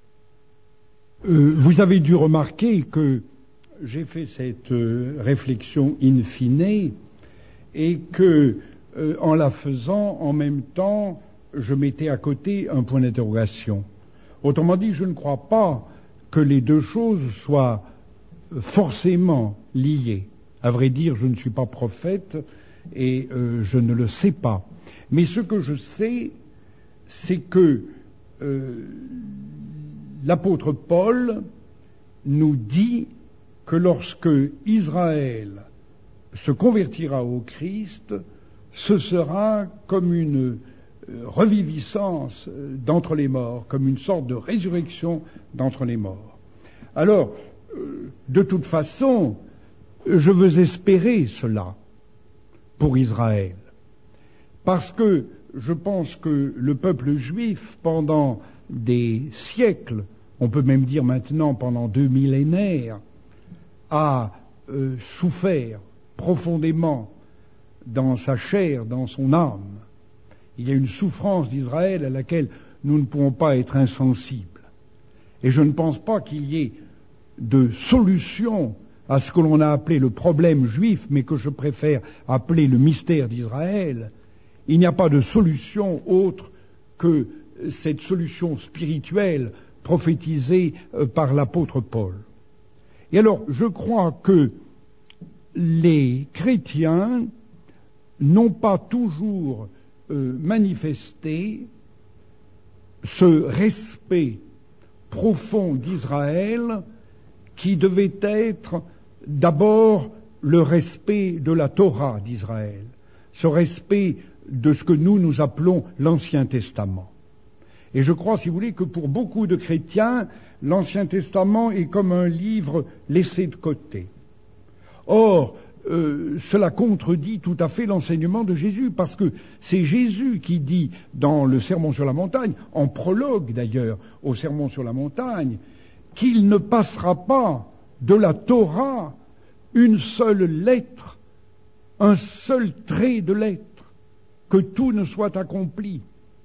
Speaker 2: euh, Vous avez dû remarquer que j'ai fait cette euh, réflexion in fine et que, euh, en la faisant, en même temps, je mettais à côté un point d'interrogation. Autrement dit, je ne crois pas que les deux choses soient forcément liées. À vrai dire, je ne suis pas prophète et euh, je ne le sais pas. Mais ce que je sais, c'est que euh, l'apôtre Paul nous dit que lorsque Israël se convertira au Christ, ce sera comme une euh, reviviscence d'entre les morts, comme une sorte de résurrection d'entre les morts. Alors, euh, de toute façon, je veux espérer cela pour Israël, parce que je pense que le peuple juif, pendant des siècles, on peut même dire maintenant pendant deux millénaires, a euh, souffert profondément dans sa chair, dans son âme. Il y a une souffrance d'Israël à laquelle nous ne pouvons pas être insensibles. Et je ne pense pas qu'il y ait de solution à ce que l'on a appelé le problème juif, mais que je préfère appeler le mystère d'Israël. Il n'y a pas de solution autre que cette solution spirituelle prophétisée par l'apôtre Paul. Et alors, je crois que les chrétiens n'ont pas toujours euh, manifesté ce respect profond d'Israël qui devait être d'abord le respect de la Torah d'Israël, ce respect de ce que nous, nous appelons l'Ancien Testament. Et je crois, si vous voulez, que pour beaucoup de chrétiens, l'Ancien Testament est comme un livre laissé de côté. Or, euh, cela contredit tout à fait l'enseignement de Jésus, parce que c'est Jésus qui dit dans le Sermon sur la montagne, en prologue d'ailleurs au Sermon sur la montagne, qu'il ne passera pas de la Torah une seule lettre, un seul trait de lettre, que tout ne soit accompli.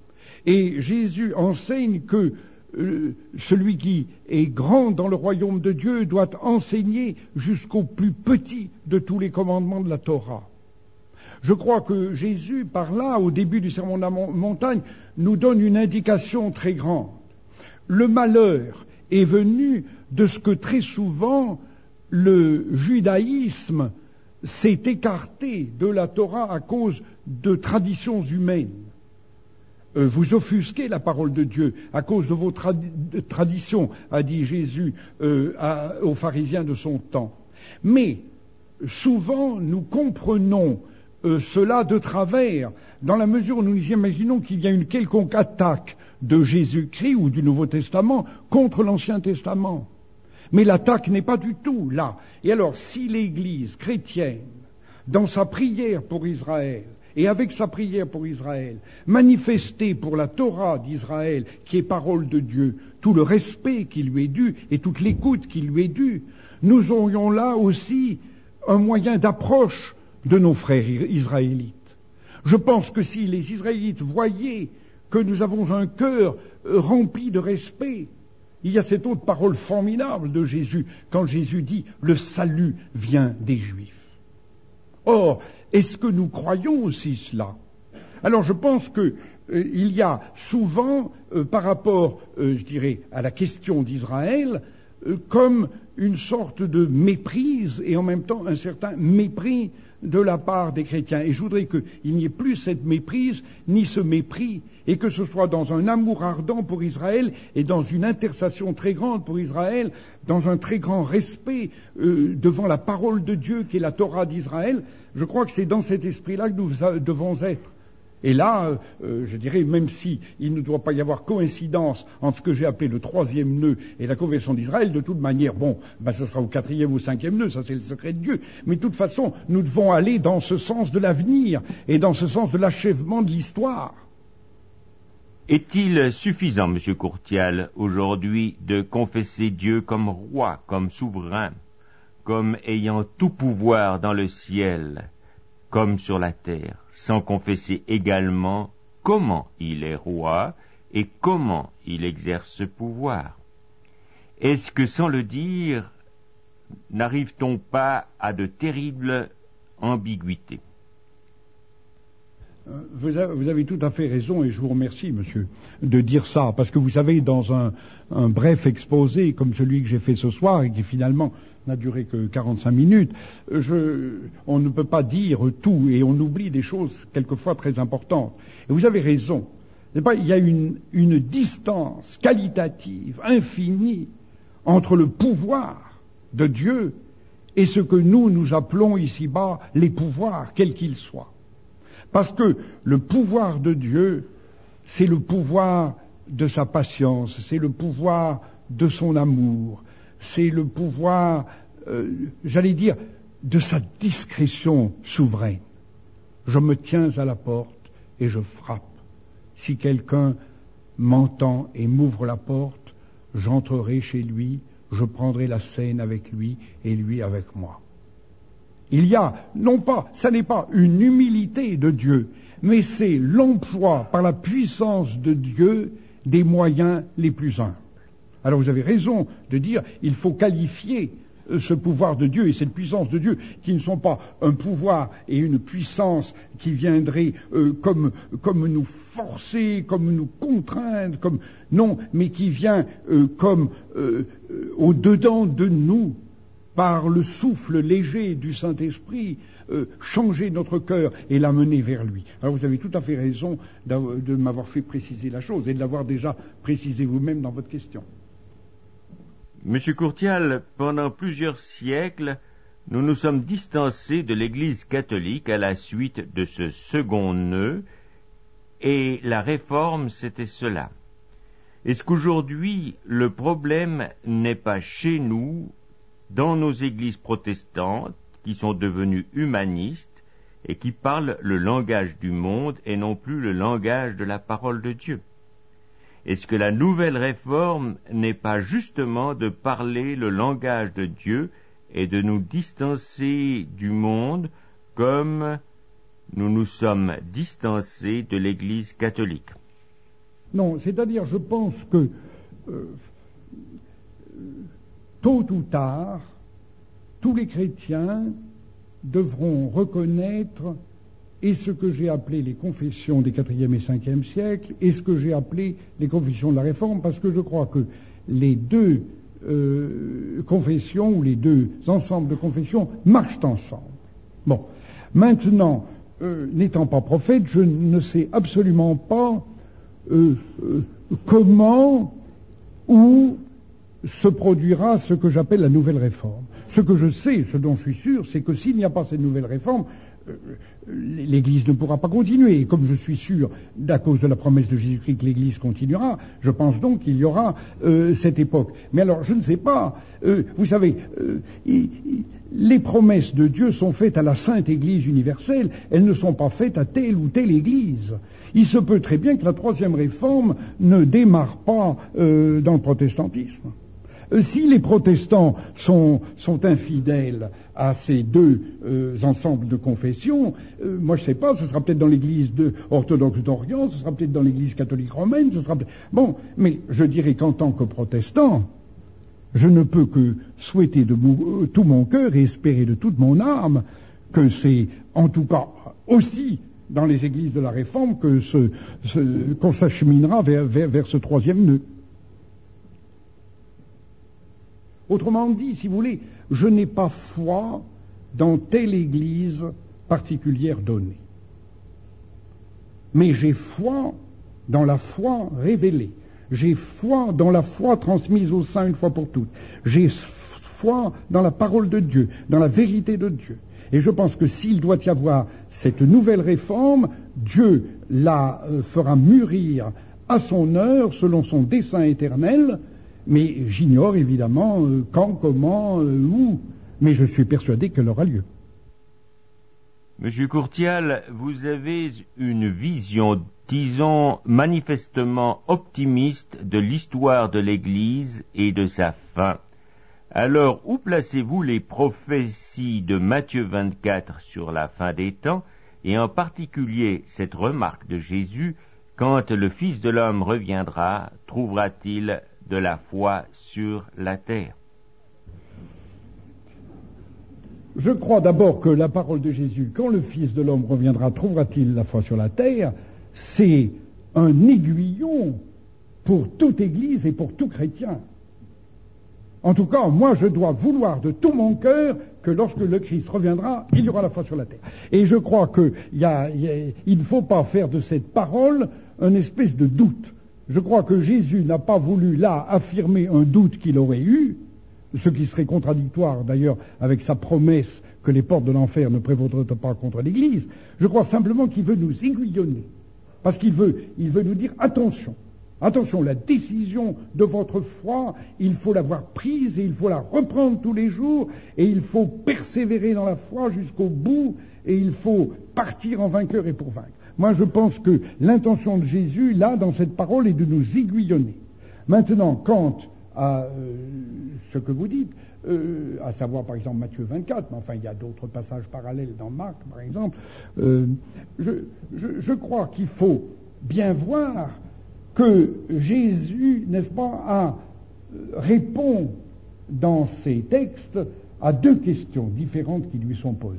Speaker 2: Et Jésus enseigne que euh, celui qui est grand dans le royaume de Dieu doit enseigner jusqu'au plus petit de tous les commandements de la Torah. Je crois que Jésus, par là, au début du Sermon de la montagne, nous donne une indication très grande. Le malheur est venu de ce que très souvent le judaïsme s'est écarté de la Torah à cause de traditions humaines. Euh, vous offusquez la parole de Dieu à cause de vos trad- traditions, a dit Jésus euh, à, aux pharisiens de son temps. Mais souvent nous comprenons euh, cela de travers, dans la mesure où nous imaginons qu'il y a une quelconque attaque de Jésus-Christ ou du Nouveau Testament contre l'Ancien Testament. Mais l'attaque n'est pas du tout là. Et alors, si l'Église chrétienne, dans sa prière pour Israël, et avec sa prière pour Israël, manifestait pour la Torah d'Israël, qui est parole de Dieu, tout le respect qui lui est dû et toute l'écoute qui lui est due, nous aurions là aussi un moyen d'approche de nos frères israélites. Je pense que si les Israélites voyaient que nous avons un cœur rempli de respect, il y a cette autre parole formidable de Jésus, quand Jésus dit « le salut vient des Juifs ». Or, est-ce que nous croyons aussi cela? Alors je pense que euh, il y a souvent, euh, par rapport, euh, je dirais, à la question d'Israël, euh, comme une sorte de méprise et en même temps un certain mépris de la part des chrétiens. Et je voudrais qu'il n'y ait plus cette méprise, ni ce mépris, et que ce soit dans un amour ardent pour Israël et dans une intercession très grande pour Israël, dans un très grand respect euh, devant la parole de Dieu qui est la Torah d'Israël. Je crois que c'est dans cet esprit-là que nous devons être. Et là, euh, je dirais, même si il ne doit pas y avoir coïncidence entre ce que j'ai appelé le troisième nœud et la conversion d'Israël, de toute manière, bon, ben, ce sera au quatrième ou au cinquième nœud, ça c'est le secret de Dieu. Mais de toute façon, nous devons aller dans ce sens de l'avenir et dans ce sens de l'achèvement de l'histoire.
Speaker 1: Est-il suffisant, Monsieur Courtial, aujourd'hui, de confesser Dieu comme roi, comme souverain, comme ayant tout pouvoir dans le ciel, comme sur la terre, sans confesser également comment il est roi et comment il exerce ce pouvoir? Est-ce que, sans le dire, n'arrive-t-on pas à de terribles ambiguïtés?
Speaker 2: Vous avez tout à fait raison, et je vous remercie, monsieur, de dire ça, parce que vous savez, dans un, un bref exposé comme celui que j'ai fait ce soir, et qui finalement n'a duré que quarante-cinq minutes, je, on ne peut pas dire tout, et on oublie des choses quelquefois très importantes. Et vous avez raison. Il y a une, une distance qualitative infinie entre le pouvoir de Dieu et ce que nous, nous appelons ici-bas les pouvoirs, quels qu'ils soient. Parce que le pouvoir de Dieu, c'est le pouvoir de sa patience, c'est le pouvoir de son amour, c'est le pouvoir, euh, j'allais dire, de sa discrétion souveraine. Je me tiens à la porte et je frappe. Si quelqu'un m'entend et m'ouvre la porte, j'entrerai chez lui, je prendrai la scène avec lui et lui avec moi. Il y a, non pas, ça n'est pas une humilité de Dieu, mais c'est l'emploi par la puissance de Dieu des moyens les plus humbles. Alors vous avez raison de dire, il faut qualifier ce pouvoir de Dieu et cette puissance de Dieu, qui ne sont pas un pouvoir et une puissance qui viendraient euh, comme, comme nous forcer, comme nous contraindre, comme non, mais qui vient euh, comme euh, euh, au-dedans de nous, par le souffle léger du Saint-Esprit, euh, changer notre cœur et l'amener vers lui. Alors vous avez tout à fait raison de m'avoir fait préciser la chose et de l'avoir déjà précisé vous-même dans votre question.
Speaker 1: Monsieur Courtial, pendant plusieurs siècles, nous nous sommes distancés de l'Église catholique à la suite de ce second nœud, et la réforme, c'était cela. Est-ce qu'aujourd'hui, le problème n'est pas chez nous, dans nos églises protestantes, qui sont devenues humanistes et qui parlent le langage du monde et non plus le langage de la parole de Dieu? Est-ce que la nouvelle réforme n'est pas justement de parler le langage de Dieu et de nous distancer du monde comme nous nous sommes distancés de l'Église catholique?
Speaker 2: Non, c'est-à-dire, je pense que euh, tôt ou tard, tous les chrétiens devront reconnaître et ce que j'ai appelé les confessions des quatrième et cinquième siècles et ce que j'ai appelé les confessions de la Réforme, parce que je crois que les deux euh, confessions ou les deux ensembles de confessions marchent ensemble. Bon, maintenant, euh, n'étant pas prophète, je ne sais absolument pas euh, euh, comment ou se produira ce que j'appelle la nouvelle réforme. Ce que je sais, ce dont je suis sûr, c'est que s'il n'y a pas cette nouvelle réforme, euh, l'Église ne pourra pas continuer. Et comme je suis sûr, à cause de la promesse de Jésus-Christ, que l'Église continuera, je pense donc qu'il y aura euh, cette époque. Mais alors, je ne sais pas. Euh, vous savez, euh, il, il, les promesses de Dieu sont faites à la Sainte Église universelle. Elles ne sont pas faites à telle ou telle Église. Il se peut très bien que la troisième réforme ne démarre pas euh, dans le protestantisme. Euh, si les protestants sont, sont infidèles à ces deux euh, ensembles de confessions, euh, moi je sais pas, ce sera peut-être dans l'église de, orthodoxe d'Orient, ce sera peut-être dans l'église catholique romaine, ce sera peut-être... Bon, mais je dirais qu'en tant que protestant, je ne peux que souhaiter de mon, euh, tout mon cœur et espérer de toute mon âme que c'est, en tout cas, aussi dans les églises de la Réforme que ce, ce, qu'on s'acheminera vers, vers, vers ce troisième nœud. Autrement dit, si vous voulez, je n'ai pas foi dans telle église particulière donnée. Mais j'ai foi dans la foi révélée. J'ai foi dans la foi transmise aux saints une fois pour toutes. J'ai foi dans la parole de Dieu, dans la vérité de Dieu. Et je pense que s'il doit y avoir cette nouvelle réforme, Dieu la euh, fera mûrir à son heure, selon son dessein éternel, mais j'ignore évidemment euh, quand, comment, euh, où, mais je suis persuadé qu'elle aura lieu.
Speaker 1: Monsieur Courtial, vous avez une vision, disons, manifestement optimiste de l'histoire de l'Église et de sa fin. Alors, où placez-vous les prophéties de Matthieu vingt-quatre sur la fin des temps, et en particulier cette remarque de Jésus, quand le Fils de l'homme reviendra, trouvera-t-il de la foi sur la terre?
Speaker 2: Je crois d'abord que la parole de Jésus, quand le Fils de l'homme reviendra, trouvera-t-il la foi sur la terre, c'est un aiguillon pour toute Église et pour tout chrétien. En tout cas, moi, je dois vouloir de tout mon cœur que lorsque le Christ reviendra, il y aura la foi sur la terre. Et je crois qu'il ne faut pas faire de cette parole une espèce de doute. Je crois que Jésus n'a pas voulu là affirmer un doute qu'il aurait eu, ce qui serait contradictoire d'ailleurs avec sa promesse que les portes de l'enfer ne prévaudront pas contre l'Église. Je crois simplement qu'il veut nous aiguillonner, parce qu'il veut, il veut nous dire attention. Attention, la décision de votre foi, il faut l'avoir prise et il faut la reprendre tous les jours et il faut persévérer dans la foi jusqu'au bout et il faut partir en vainqueur et pour vaincre. Moi, je pense que l'intention de Jésus, là, dans cette parole, est de nous aiguillonner. Maintenant, quant à euh, ce que vous dites, euh, à savoir par exemple Matthieu vingt-quatre, mais enfin il y a d'autres passages parallèles dans Marc, par exemple, euh, je, je, je crois qu'il faut bien voir que Jésus, n'est-ce pas, a, répond dans ces textes à deux questions différentes qui lui sont posées.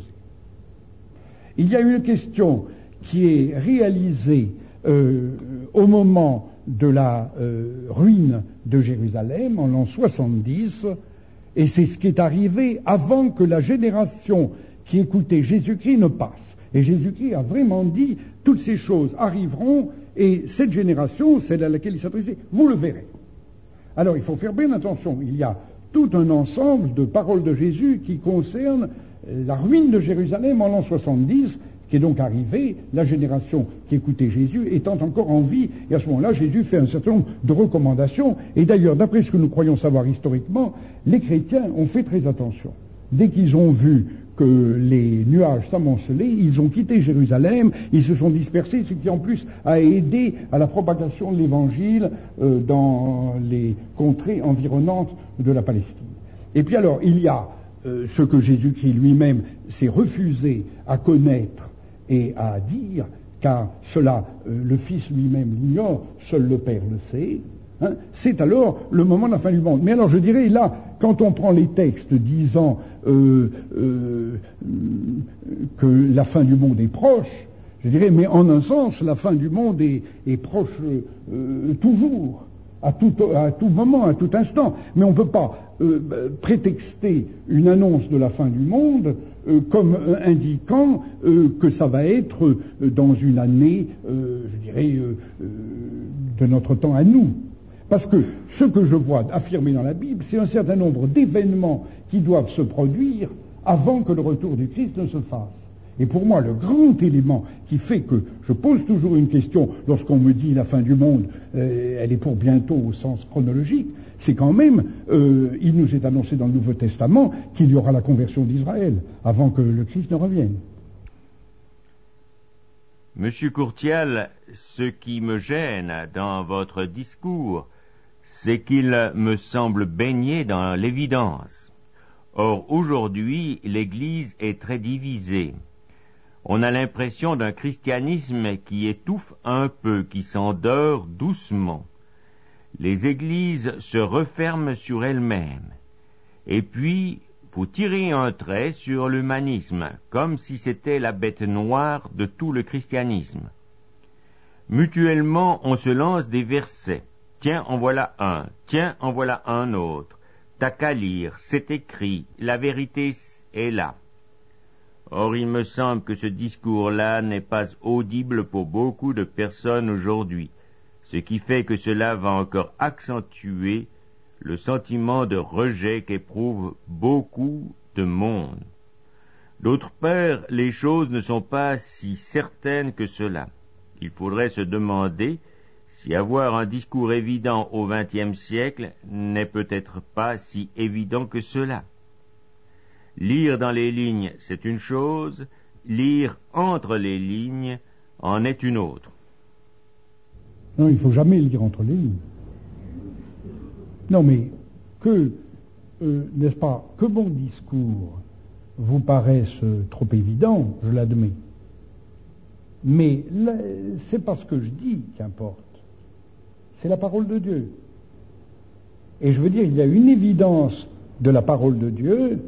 Speaker 2: Il y a une question qui est réalisée euh, au moment de la euh, ruine de Jérusalem, en l'an soixante-dix, et c'est ce qui est arrivé avant que la génération qui écoutait Jésus-Christ ne passe. Et Jésus-Christ a vraiment dit, toutes ces choses arriveront, et cette génération, celle à laquelle il s'adressait, vous le verrez. Alors il faut faire bien attention, il y a tout un ensemble de paroles de Jésus qui concernent la ruine de Jérusalem en l'an soixante-dix, qui est donc arrivée, la génération qui écoutait Jésus étant encore en vie, et à ce moment-là, Jésus fait un certain nombre de recommandations, et d'ailleurs, d'après ce que nous croyons savoir historiquement, les chrétiens ont fait très attention. Dès qu'ils ont vu que les nuages s'amoncelaient, ils ont quitté Jérusalem, ils se sont dispersés, ce qui en plus a aidé à la propagation de l'évangile euh, dans les contrées environnantes de la Palestine. Et puis alors, il y a euh, ce que Jésus-Christ lui-même s'est refusé à connaître et à dire, car cela, euh, le Fils lui-même l'ignore, seul le Père le sait. Hein, c'est alors le moment de la fin du monde. Mais alors je dirais là, quand on prend les textes disant euh, euh, que la fin du monde est proche, je dirais, mais en un sens, la fin du monde est, est proche euh, toujours, à tout, à tout moment, à tout instant. Mais on ne peut pas euh, prétexter une annonce de la fin du monde euh, comme euh, indiquant euh, que ça va être euh, dans une année, euh, je dirais, euh, euh, de notre temps à nous. Parce que ce que je vois affirmé dans la Bible, c'est un certain nombre d'événements qui doivent se produire avant que le retour du Christ ne se fasse. Et pour moi, le grand élément qui fait que je pose toujours une question lorsqu'on me dit la fin du monde, euh, elle est pour bientôt au sens chronologique, c'est quand même, euh, il nous est annoncé dans le Nouveau Testament qu'il y aura la conversion d'Israël avant que le Christ ne revienne.
Speaker 1: Monsieur Courtial, ce qui me gêne dans votre discours, c'est qu'il me semble baigner dans l'évidence. Or, aujourd'hui, l'Église est très divisée. On a l'impression d'un christianisme qui étouffe un peu, qui s'endort doucement. Les églises se referment sur elles-mêmes. Et puis, vous tirez un trait sur l'humanisme, comme si c'était la bête noire de tout le christianisme. Mutuellement, on se lance des versets. Tiens, en voilà un. Tiens, en voilà un autre. T'as qu'à lire, c'est écrit, la vérité est là. Or, il me semble que ce discours-là n'est pas audible pour beaucoup de personnes aujourd'hui, ce qui fait que cela va encore accentuer le sentiment de rejet qu'éprouvent beaucoup de monde. D'autre part, les choses ne sont pas si certaines que cela. Il faudrait se demander si avoir un discours évident au vingtième siècle n'est peut-être pas si évident que cela. Lire dans les lignes, c'est une chose, lire entre les lignes en est une autre.
Speaker 2: Non, il ne faut jamais lire entre les lignes. Non, mais que, euh, n'est-ce pas, que mon discours vous paraisse trop évident, je l'admets. Mais là, c'est pas ce que je dis qui importe. C'est la parole de Dieu. Et je veux dire, il y a une évidence de la parole de Dieu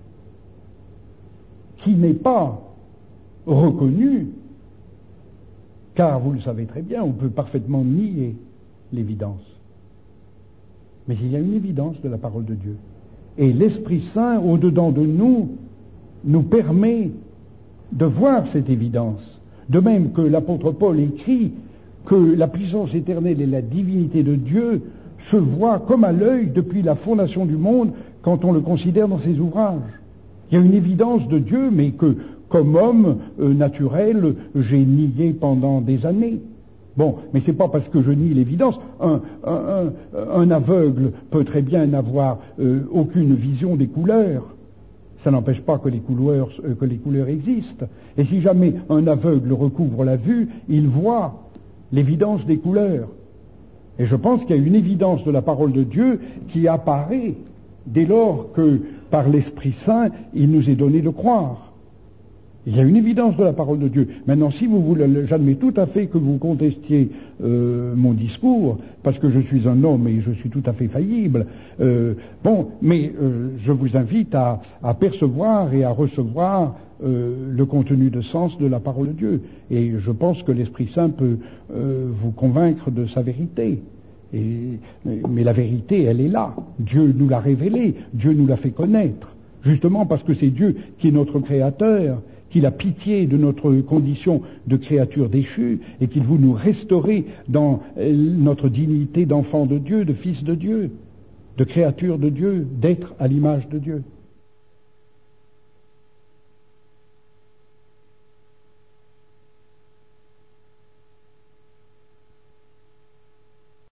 Speaker 2: qui n'est pas reconnue, car vous le savez très bien, on peut parfaitement nier l'évidence. Mais il y a une évidence de la parole de Dieu. Et l'Esprit Saint, au-dedans de nous, nous permet de voir cette évidence. De même que l'apôtre Paul écrit que la puissance éternelle et la divinité de Dieu se voient comme à l'œil depuis la fondation du monde quand on le considère dans ses ouvrages. Il y a une évidence de Dieu, mais que, comme homme euh, naturel, j'ai nié pendant des années. Bon, mais c'est pas parce que je nie l'évidence. Un, un, un, un aveugle peut très bien n'avoir euh, aucune vision des couleurs. Ça n'empêche pas que les couleurs, euh, que les couleurs existent. Et si jamais un aveugle recouvre la vue, il voit l'évidence des couleurs. Et je pense qu'il y a une évidence de la parole de Dieu qui apparaît dès lors que, par l'Esprit Saint, il nous est donné de croire. Il y a une évidence de la parole de Dieu. Maintenant, si vous voulez, j'admets tout à fait que vous contestiez euh, mon discours, parce que je suis un homme et je suis tout à fait faillible. Euh, bon, mais euh, je vous invite à, à percevoir et à recevoir euh, le contenu de sens de la parole de Dieu. Et je pense que l'Esprit Saint peut euh, vous convaincre de sa vérité. Et, mais la vérité, elle est là. Dieu nous l'a révélée, Dieu nous l'a fait connaître. Justement parce que c'est Dieu qui est notre Créateur, qu'il a pitié de notre condition de créature déchue et qu'il veut nous restaurer dans notre dignité d'enfant de Dieu, de fils de Dieu, de créature de Dieu, d'être à l'image de Dieu.